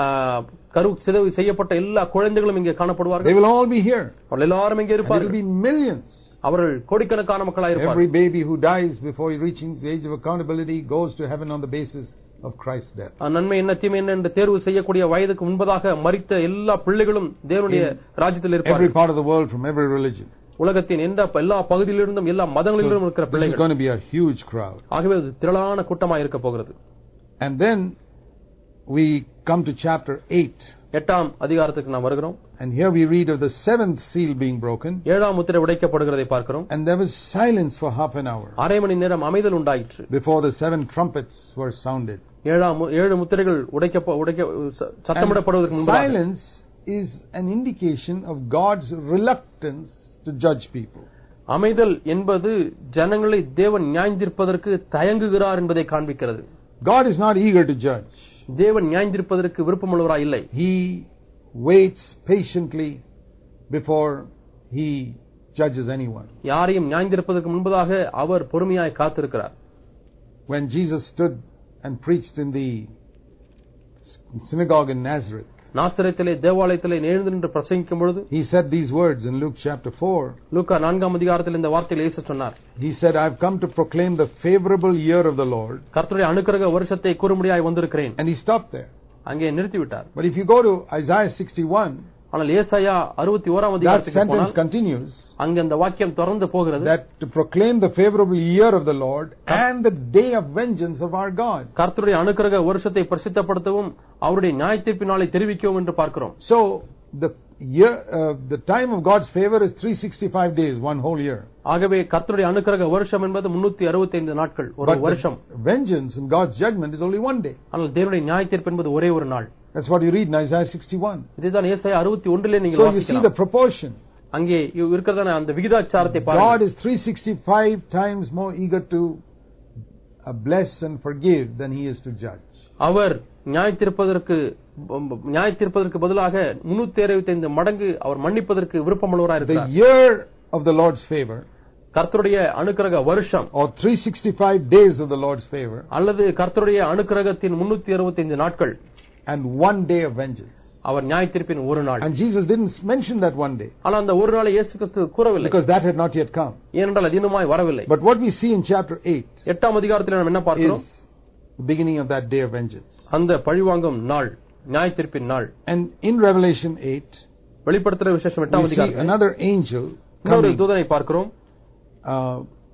கரு சிதைவு செய்யப்பட்ட எல்லா குழந்தைகளும் இங்கே காணப்படுவார்கள். They will all be here. அவர்கள் எல்லாரும் இங்கே இருப்பார்கள். There will be millions. அவர்கள் கோடிக்கணக்கான மக்களாக Every இருப்பார்கள். baby who dies before reaching the age of accountability goes to heaven on the basis of Christ's death. நன்மை என்ன தீமை என்ன என்று தேர்வு செய்யக்கூடிய வயதுக்கு முன்பதாக மரித்த எல்லா பிள்ளைகளும் தேவனுடைய ராஜ்யத்தில் Every இருப்பார்கள். part of the world, from every religion. உலகத்தின் எந்த எல்லா பகுதியிலிருந்தும் எல்லா மதங்களிலிருந்தும் இருக்கிற This is பிள்ளைகள். going to be a huge crowd. ஆகவே அது திரளான கூட்டமாக இருக்க போகிறது. And then we come to chapter eight. எட்டாம் அதிகாரத்துக்கு நாம் வருகிறோம். And here we read of the seventh seal being broken. ஏழாம் முத்திரை உடைக்கப்படுகிறதை பார்க்கிறோம். And there was silence for half an hour அரை மணி நேரம் அமைதல் உண்டாயிற்று. before the seven trumpets were sounded. ஏழாம் ஏழு முத்திரைகள் உடைக்க உடைக்க சத்தமிடப்படுவதற்கு முன்பாக Silence is an indication of God's reluctance to judge people. அமைதல் என்பது ஜனங்களை தேவன் நியாயந்தீர்ப்பதற்கு தயங்குகிறார் என்பதை காண்பிக்கிறது. God is not eager to judge. தேவன் நியாயந்தீர்ப்பதற்கு விருப்பமுள்ளவராய் இல்லை. He waits patiently before he judges anyone. யாரையும் நியாயந்தீர்ப்பதற்கு முன்பதாக அவர் பொறுமையாய் காத்திருக்கிறார். When Jesus stood and preached in the synagogue in Nazareth, நாசரேத்திலே தேவாலயத்திலே எழுந்து நின்று பிரசங்கிக்கும் பொழுது he said these words in Luke chapter four. லூக்கா நான்காம் அதிகாரத்தில் இந்த வார்த்தைகளை இயேசு சொன்னார். He said, "I have come to proclaim the favorable year of the Lord." கர்த்தருடைய அனுக்கிரக வருஷத்தை கூறும்படியாய் வந்திருக்கிறேன். And he stopped there. அங்கே நிறுத்திவிட்டார். But if you go to Isaiah sixty-one, ஆனால் ஏசாயா அறுபத்தி ஓராம் that அதிகாரத்துக்கு sentence போனால் continues, அங்கே அந்த வாக்கியம் தொடர்ந்து போகிறது. that to proclaim the favorable year of the Lord and the day of vengeance of our God. கர்த்தருடைய அனுக்கிரக வருஷத்தை பிரசித்தப்படுத்தவும் அவருடைய நியாயத்தீர்ப்பு நாளை தெரிவிக்கவும் என்று பார்க்கிறோம். So the year, uh, the time of God's favor is three hundred sixty-five days, one whole year. ஆகவே கர்த்தருடைய அனுக்கிரக வருஷம் என்பது முன்னூற்று அறுபத்தைந்து நாட்கள், ஒரு But வருஷம். the vengeance and God's judgment is only one day. ஆனால் தேவனுடைய நியாயத்தீர்ப்பு என்பது ஒரே ஒரு நாள். That's what you read in Isaiah sixty-one. இதுதான் ஏசாயா அறுபத்தி ஒன்றிலே நீங்கள் So you see the வாசிக்கலாம். proportion. அங்கே இருக்கிறதான அந்த விகிதாச்சாரத்தை God பாருங்கள். is three hundred sixty-five times more eager to uh, bless and forgive than he is to judge. அவர் நியாயத்தீர்ப்பதற்கு நியாயத்தீர்ப்பதற்கு பதிலாக முன்னூற்று அறுபத்தைந்து மடங்கு அவர் மன்னிப்பதற்கு விருப்பமுள்ளவராக The இருக்கிறார். year of the Lord's favor, கர்த்தருடைய அனுக்கிரக வருஷம் or three hundred sixty-five days of the Lord's favor, அல்லது கர்த்தருடைய அனுக்கிரகத்தின் முன்னூற்று அறுபத்தைந்து நாட்கள், and one day of vengeance. அவர் நியாயத்தீர்ப்பின் ஒரு நாள். And Jesus didn't mention that one day, ஆனால் அந்த ஒரு நாளை இயேசு கிறிஸ்து கூறவில்லை, because that had not yet come. ஏனென்றால் அது இன்னுமாய் வரவில்லை. But what we see in chapter eight எட்டாம் அதிகாரத்தில் நாம் என்ன பார்க்கிறோம்? is the beginning of that day of vengeance. அந்த பழிவாங்கும் நாள், நியாயத்தீர்ப்பின் நாள். And in Revelation eight, வெளிப்படுத்துகிற விசேஷம் எட்டாம் we see அதிகாரத்தில் another angel இன்னொரு coming தூதனை பார்க்கிறோம். uh,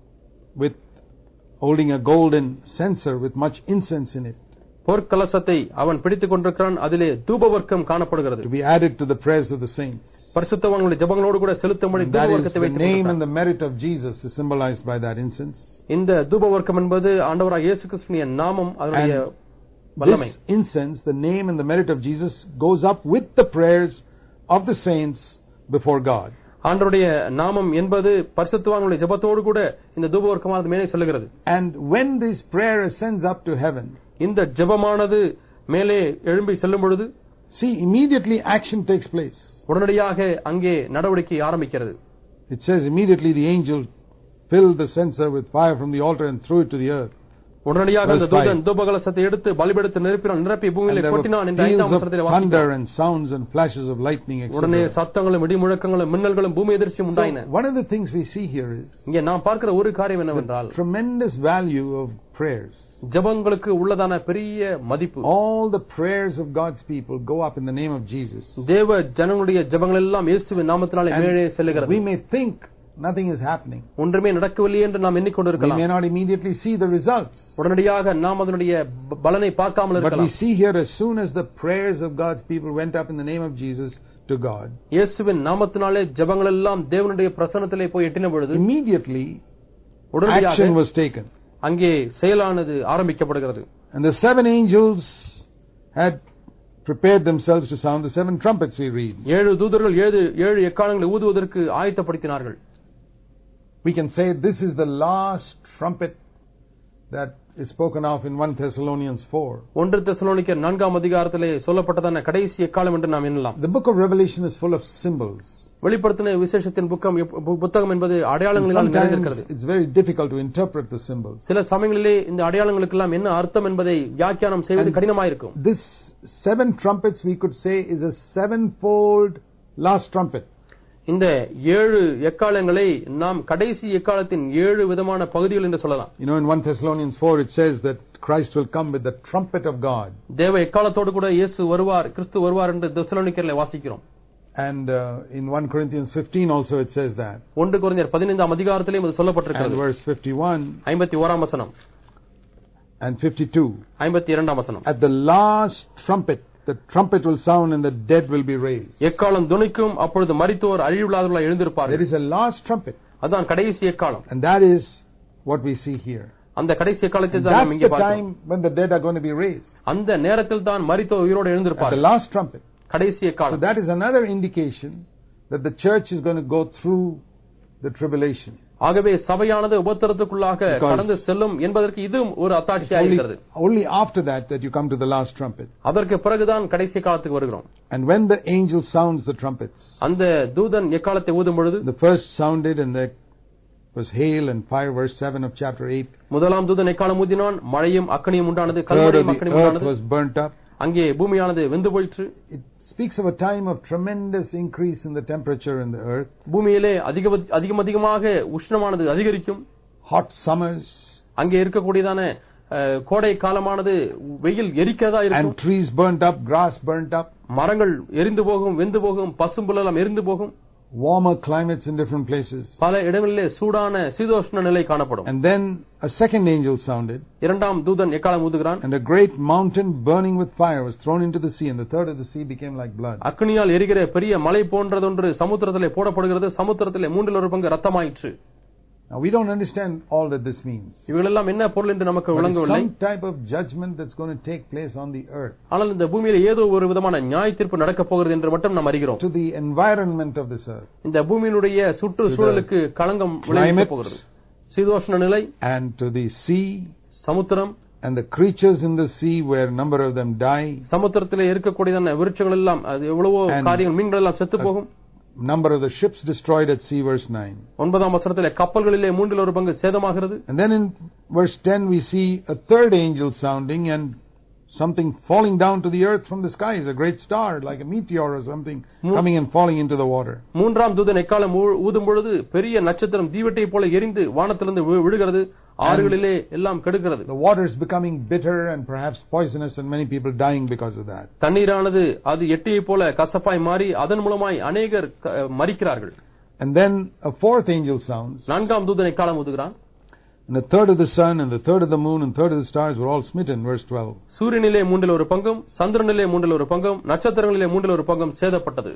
with holding a golden censer with much incense in it, பொற்கலசத்தை அவன் பிடித்துக் கொண்டிருக்கிறான். அதிலே தூபவர்க்கம் காணப்படுகிறது. to be added to the prayers of the saints. பரிசுத்தவான்களுடைய ஜெபங்களோடு கூட செலுத்தும்படி And that is தூபவர்க்கத்தை the வைத்துக் name and கொண்டிருக்கிறான். the merit of Jesus is symbolized by that incense. இந்த தூபவர்க்கம் என்பது ஆண்டவராகிய இயேசு கிறிஸ்துவின் நாமம், அதனுடைய And வல்லமை. this incense, the name and the merit of Jesus, goes up with the prayers of the saints before God. ஆண்டவருடைய நாமம் என்பது பரிசுத்தவான்களுடைய ஜெபத்தோடு கூட இந்த தூபவர்க்கமானது மேலே செல்கிறது. And when this prayer ascends up to heaven, இந்த ஜெபமானது மேலே எழும்பி செல்லும் பொழுது, see, immediately action takes place. உடனடியாக அங்கே நடவடிக்கை ஆரம்பிக்கிறது. It says immediately the angel filled the censer with fire from the altar and threw it to the earth. உடனடியாக அந்த Verse தூதன் five. தூபகலசத்தை எடுத்து பலிபீடத்தில் நிரப்பினான், நிரப்பி பூமியிலே And there were கொட்டினான் என்று peals ஐந்தாம் of வசனத்திலே thunder வாசிக்கிறோம். and sounds and flashes of lightning, உடனே et cetera. சத்தங்களும் இடி முழக்கங்களும் மின்னல்களும் பூமி எதிர்ச்சியும் உண்டாயின. So one of the things we see here is இங்கே நாம் பார்க்கிற ஒரு காரியம் என்னவென்றால், tremendous value of prayers. ஜெபங்களுக்கு உள்ளதான பெரிய மதிப்பு. All the prayers of God's people go up in the name of Jesus. தேவ ஜனங்களுடைய ஜெபங்கள் எல்லாம் இயேசுவின் நாமத்தினாலே மேலே And செல்கிறது. we may think nothing is happening. ஒன்றுமே நடக்கவில்லை என்று நாம் We எண்ணிக்கொண்டிருக்கலாம். may not immediately see the results. உடனடியாக நாம் அதனுடைய ப- பலனை பார்க்காமல் But we இருக்கலாம். see here, as soon as the prayers of God's people went up in the name of Jesus to God, இயேசுவின் நாமத்தினாலே ஜெபங்கள் எல்லாம் தேவனுடைய பிரசன்னத்திலே போய் எட்டின பொழுது immediately உடனடியாக action was taken. அங்கே செயலானது ஆரம்பிக்கப்படுகிறது. And the seven angels had prepared themselves to sound the seven trumpets, we read. ஏழு தூதர்கள் ஏழு ஏழு எக்காலங்களை ஊதுவதற்கு ஆயத்தப்படுத்தினார்கள். We can say this is the last trumpet that is spoken of in First Thessalonians four. ஒன்று தெசலோனிக்கர் நான்காம் அதிகாரத்திலே சொல்லப்பட்டதான கடைசி எக்காலம் என்று நாம் எண்ணலாம். The book of Revelation is full of symbols. வெளிப்படுத்தின விசேஷத்தின் புக்கம் எப்- புத்தகம் என்பது அடையாளங்களால் நிறைந்திருக்கிறது. Sometimes it's very difficult to interpret the symbols. சில சமயங்களிலே இந்த அடையாளங்களுக்கெல்லாம் என்ன அர்த்தம் என்பதை வியாக்கியானம் செய்வது And கடினமாயிருக்கும். This seven trumpets, we could say, is a sevenfold last trumpet. இந்த ஏழு எக்காலங்களை நாம் கடைசி எக்காலத்தின் ஏழு விதமான பகுதிகள் என்று சொல்லலாம். You know, in First Thessalonians four it says that Christ will come with the trumpet of God. தேவ எக்காலத்தோடு கூட இயேசு வருவார், கிறிஸ்து வருவார் என்று தெசலோனிக்கேயரிலே வாசிக்கிறோம். And uh, in First Corinthians fifteen also it says that. ஒன்று கொரிந்தியர் பதினைந்தாம் அதிகாரத்திலே இது And சொல்லப்பட்டிருக்கிறது. verse fifty-one ஐம்பத்தி ஓராம் வசனம், and fifty-two. ஐம்பத்தி இரண்டாம் வசனம். At the last trumpet, the trumpet will sound and the dead will be raised. எக்காலம் துணிக்கும், அப்பொழுது மரித்தோர் அழிவில்லாதவர்களாய் There எழுந்திருப்பார்கள். is a last trumpet. அதான் கடைசி எக்காலம். And that is what we see here. அந்த கடைசி எக்காலத்தை And தான் நாம் that's இங்கே the பார்க்கிறோம். time when the dead are going to be raised. அந்த நேரத்தில் தான் மரித்தோர் உயிரோடு At the எழுந்திருப்பார்கள். last trumpet. கடைசி So எக்காலம். that is another indication that the church is going to go through the tribulation. ஆகவே சபையானது உபத்திரத்துக்குள்ளாக Because கடந்து செல்லும் என்பதற்கு இது ஒரு It's அத்தாட்சியாக only, இருக்கிறது. only after that that you come to the last trumpet. அதற்கு பிறகுதான் கடைசி காலத்துக்கு வருகிறோம். And when the angel sounds the trumpets, அந்த தூதன் எக்காலத்தை ஊதும் பொழுது the first sounded and there was hail and fire, verse seven of chapter eight. முதலாம் தூதன் எக்காலம் ஊதினான், மழையும் அக்கினியும் உண்டானது, Third of கல்மழையும் the அக்கினியும் earth உண்டானது. was burnt up. அங்கே பூமியானது வெந்து போயிற்று. It speaks of a time of tremendous increase in the temperature in the earth. பூமியிலே அதிக அதிகம் அதிகமாக உஷ்ணமானது அதிகரிக்கும். Hot summers. அங்கே இருக்கக்கூடியதான அஹ், கோடை காலமானது வெயில் எரிக்கிறதா And இருக்கும். trees burnt up, grass burnt up. மரங்கள் எரிந்து போகும், வெந்து போகும், பசும்புல் எல்லாம் எரிந்து போகும். Warmer climates in different places. பல இடங்களிலே சூடான சீதோஷ்ண நிலை காணப்படும். And then a second angel sounded, இரண்டாம் தூதன் எக்காலம் ஊதுகிறான். and a great mountain burning with fire was thrown into the sea, and the third of the sea became like blood. அக்னியால் எரிகிற பெரிய மலை போன்றதொன்று சமுத்திரத்திலே போடப்படுகிறது. சமுத்திரத்திலே மூன்றில் ஒரு பங்கு ரத்தமாயிற்று. Now we don't understand all that this means. இவைகளெல்லாம் என்ன பொருள் என்று நமக்கு But it's விளங்கவில்லை. some type of judgment that's going to take place on the earth ஆனால் இந்த பூமியில ஏதோ ஒரு விதமான நியாய தீர்ப்பு நடக்க போகிறது என்று மட்டும் நாம் அறிகிறோம். to the environment of this earth இந்த பூமியினுடைய சுற்றுச்சூழலுக்கு களங்கம் விளைவிக்க போகிறது. சீதோஷ்ண நிலை and to the sea Samudram and the creatures in the sea where a number of them die. சமுத்திரத்திலே இருக்கக்கூடியதான விருட்சங்கள் எல்லாம் அது எவ்வளவோ And- காரியங்கள் மீன்கள் எல்லாம் செத்து போகும். Number of the ships destroyed at sea, verse nine. ஒன்பதாம் வசனத்திலே கப்பல்களிலே மூன்றில் ஒரு பங்கு சேதமாகிறது. And then in verse ten we see a third angel sounding and something falling down to the earth from the skies, a great star like a meteor or something coming and falling into the water. மூன்றாம் தூதன் எக்காலம் ஊ- ஊதும் பொழுது பெரிய நட்சத்திரம் தீவெட்டை போல எரிந்து வானத்திலிருந்து வி- விழுகிறது. ஆறுகளிலே எல்லாம் கெடுக்கிறது. The water is becoming bitter and perhaps poisonous, and many people dying because of that. தண்ணீரானது அது எட்டியை போல கசப்பாய் மாறி அதன் மூலமாய் அநேகர் க- மரிக்கிறார்கள். And then a fourth angel sounds, நான்காம் தூதன் எக்காலம் ஊதுகிறான். and a third of the sun and the third of the moon and third of the stars were all smitten, verse twelve. சூரியனிலே மூன்றில் ஒரு பங்கும், சந்திரனிலே மூன்றில் ஒரு பங்கும், நட்சத்திரங்களிலே மூன்றில் ஒரு பங்கும் சேதப்பட்டது.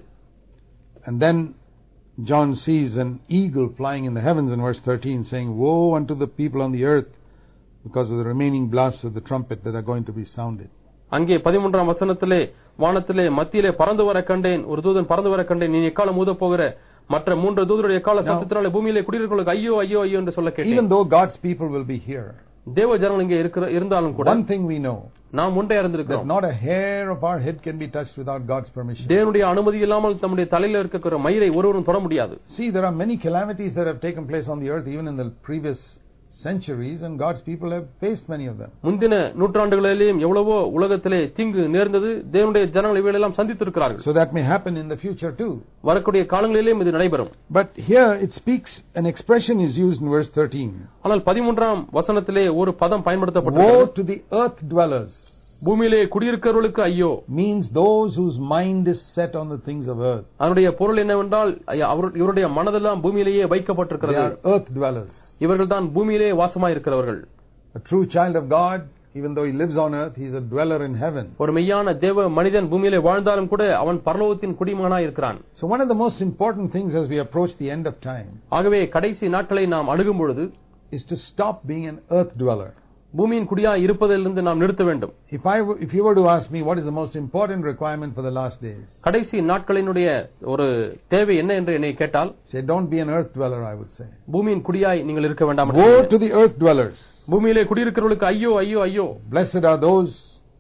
And then John sees an eagle flying in the heavens in verse thirteen, saying, Woe unto the people on the earth because of the remaining blasts of the trumpet that are going to be sounded. அங்கே பதிமூன்றாம் வசனத்திலே வானத்திலே மத்தியிலே பறந்து வர கண்டேன், ஒரு தூதன் பறந்து வர கண்டேன், நீ எக்காலம் ஊதப் போகிற மற்ற மூன்று தூதருடைய எக்கால சத்தத்தினாலே பூமியிலே குடியிருக்கிறவர்களுக்கு ஐயோ ஐயோ ஐயோ என்று சொல்ல Even கேட்டேன். though God's people will be here, தேவ ஜனங்கள் இங்கே இருக்கிற இருந்தாலும் கூட one thing we know, நாம் ஒன்றே that அறிந்திருக்கிறோம். not a hair of our head can be touched without God's permission. தேவனுடைய அனுமதி இல்லாமல் நம்முடைய தலையில இருக்கிற மயிரை ஒருவரும் தொட முடியாது. See, there are many calamities that have taken place on the earth even in the previous centuries, and God's people have faced many of them. முந்தின நூற்றாண்டுகளிலேயும் எவ்வளவோ உலகத்திலே தீங்கு நேர்ந்தது. தேவனுடைய ஜனங்கள் இவையெல்லாம் சந்தித்திருக்கிறார்கள். So that may happen in the future too. வரக்கூடிய காலங்களிலேயும் இது நடைபெறும். But here it speaks, an expression is used in verse thirteen. ஆனால் பதிமூன்றாம் வசனத்திலே ஒரு பதம் Woe பயன்படுத்தப்பட்டிருக்கிறது. to the earth dwellers. பூமியிலே குடியிருக்கிறவர்களுக்கு ஐயோ. Means those whose mind is set on the things of earth. அதனுடைய பொருள் என்னவென்றால் அவர்- இவருடைய மனதெல்லாம் பூமியிலேயே They வைக்கப்பட்டிருக்கிறது. are earth dwellers. இவர்கள் தான் பூமியிலே வாசமாயிருக்கிறவர்கள். A true child of God, even though he lives on earth, he is a dweller in heaven. ஒரு மெய்யான தேவ மனிதன் பூமியிலே வாழ்ந்தாலும் கூட அவன் பரலோகத்தின் குடிமகனாய் இருக்கிறான். So one of the most important things as we approach the end of time ஆகவே கடைசி நாட்களை நாம் அணுகும் பொழுது is to stop being an earth dweller. பூமியின் குடியாய் இருப்பதிலிருந்து நாம் நிறுத்த வேண்டும். If I w- if you were to ask me what is the most important requirement for the last days, கடைசி நாட்களினுடைய ஒரு தேவை என்ன என்று என்னை கேட்டால், say don't be an earth dweller, I would say. பூமியின் குடியாய் நீங்கள் இருக்க வேண்டாம். Woe to the earth dwellers. பூமியிலே குடியிருக்கிறவர்களுக்கு ஐயோ ஐயோ ஐயோ. Blessed are those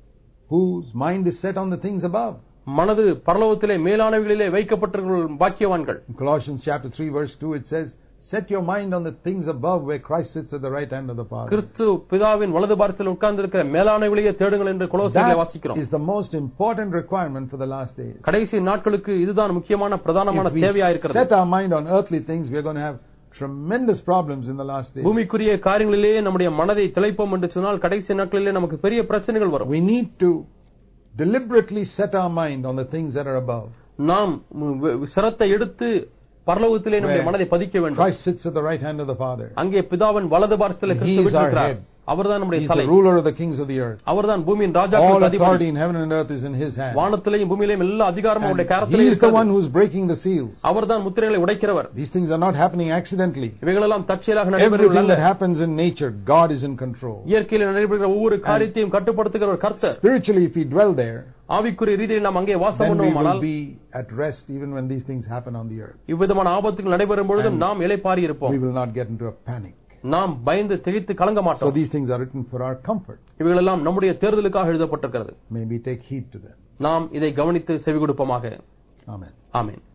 whose mind is set on the things above. மனது பரலோகத்திலே மேலானவைகளிலே வைக்கப்பட்டிருக்கிற பாக்கியவான்கள். In Colossians chapter three verse two it says, Set your mind on the things above where Christ sits at the right hand of the Father. கிறிஸ்து பிதாவின் வலது பாரத்தில் உட்கார்ந்திருக்கிற மேலானவைகளையே தேடுங்கள் என்று கொலோசியரிலே வாசிக்கிறோம். That is the most important requirement for the last days. கடைசி நாட்களுக்கு இதுதான் முக்கியமான பிரதானமான தேவையா இருக்கிறது. Set our mind on earthly things, we are going to have tremendous problems in the last days. பூமிக்குரிய காரியங்களிலே நம்முடைய மனதை திளைப்போம் என்று சொன்னால் கடைசி நாட்களிலே நமக்கு பெரிய பிரச்சனைகள் வரும். We need to deliberately set our mind on the things that are above. நாம் சிரத்தை எடுத்து பரலோகத்திலே நம்முடைய மனதை பதிக்க வேண்டும். Christ sits at the right hand of the Father. அங்கே பிதாவின் வலது பாரத்திலே கிறிஸ்து இருக்கிறார். அவர்தான் நம்முடைய தலை. He is the ruler of the kings of the earth. அவர்தான் பூமியின் ராஜாக்களுக்கு அதிபதி. All authority in heaven and earth is in his hand. வானத்திலேயும் பூமியிலேயும் எல்லா அதிகாரமும் அவருடைய கரத்திலே இருக்கிறது. He is the இருக்கிறது. one who is breaking the seals. அவர்தான் முத்திரைகளை உடைக்கிறவர். These things are not happening accidentally. இவைகளெல்லாம் தற்செயலாக நடைபெறுவதில்லை. Everything that happens in nature, God is in control. இயற்கையில் நடைபெறுகிற ஒவ்வொரு காரியத்தையும் கட்டுப்படுத்துகிற ஒரு கர்த்தர். Spiritually, if we dwell there, ஆவிக்குரிய ரீதியில் நாம் அங்கே வாசம் then we பண்ணுவோமானால் will be at rest even when these things happen on the earth. இவ்விதமான ஆபத்துகள் நடைபெறும் பொழுதும் நாம் இளைப்பாறி இருப்போம். We will not get into a panic. நாம் பயந்து திகைத்து கலங்க மாட்டோம். So these things are written for our comfort. இவைகளெல்லாம் நம்முடைய தேர்தலுக்காக எழுதப்பட்டிருக்கிறது. May we take heed to them. நாம் இதை கவனித்து செவி கொடுப்போமாக. Amen. ஆமென்.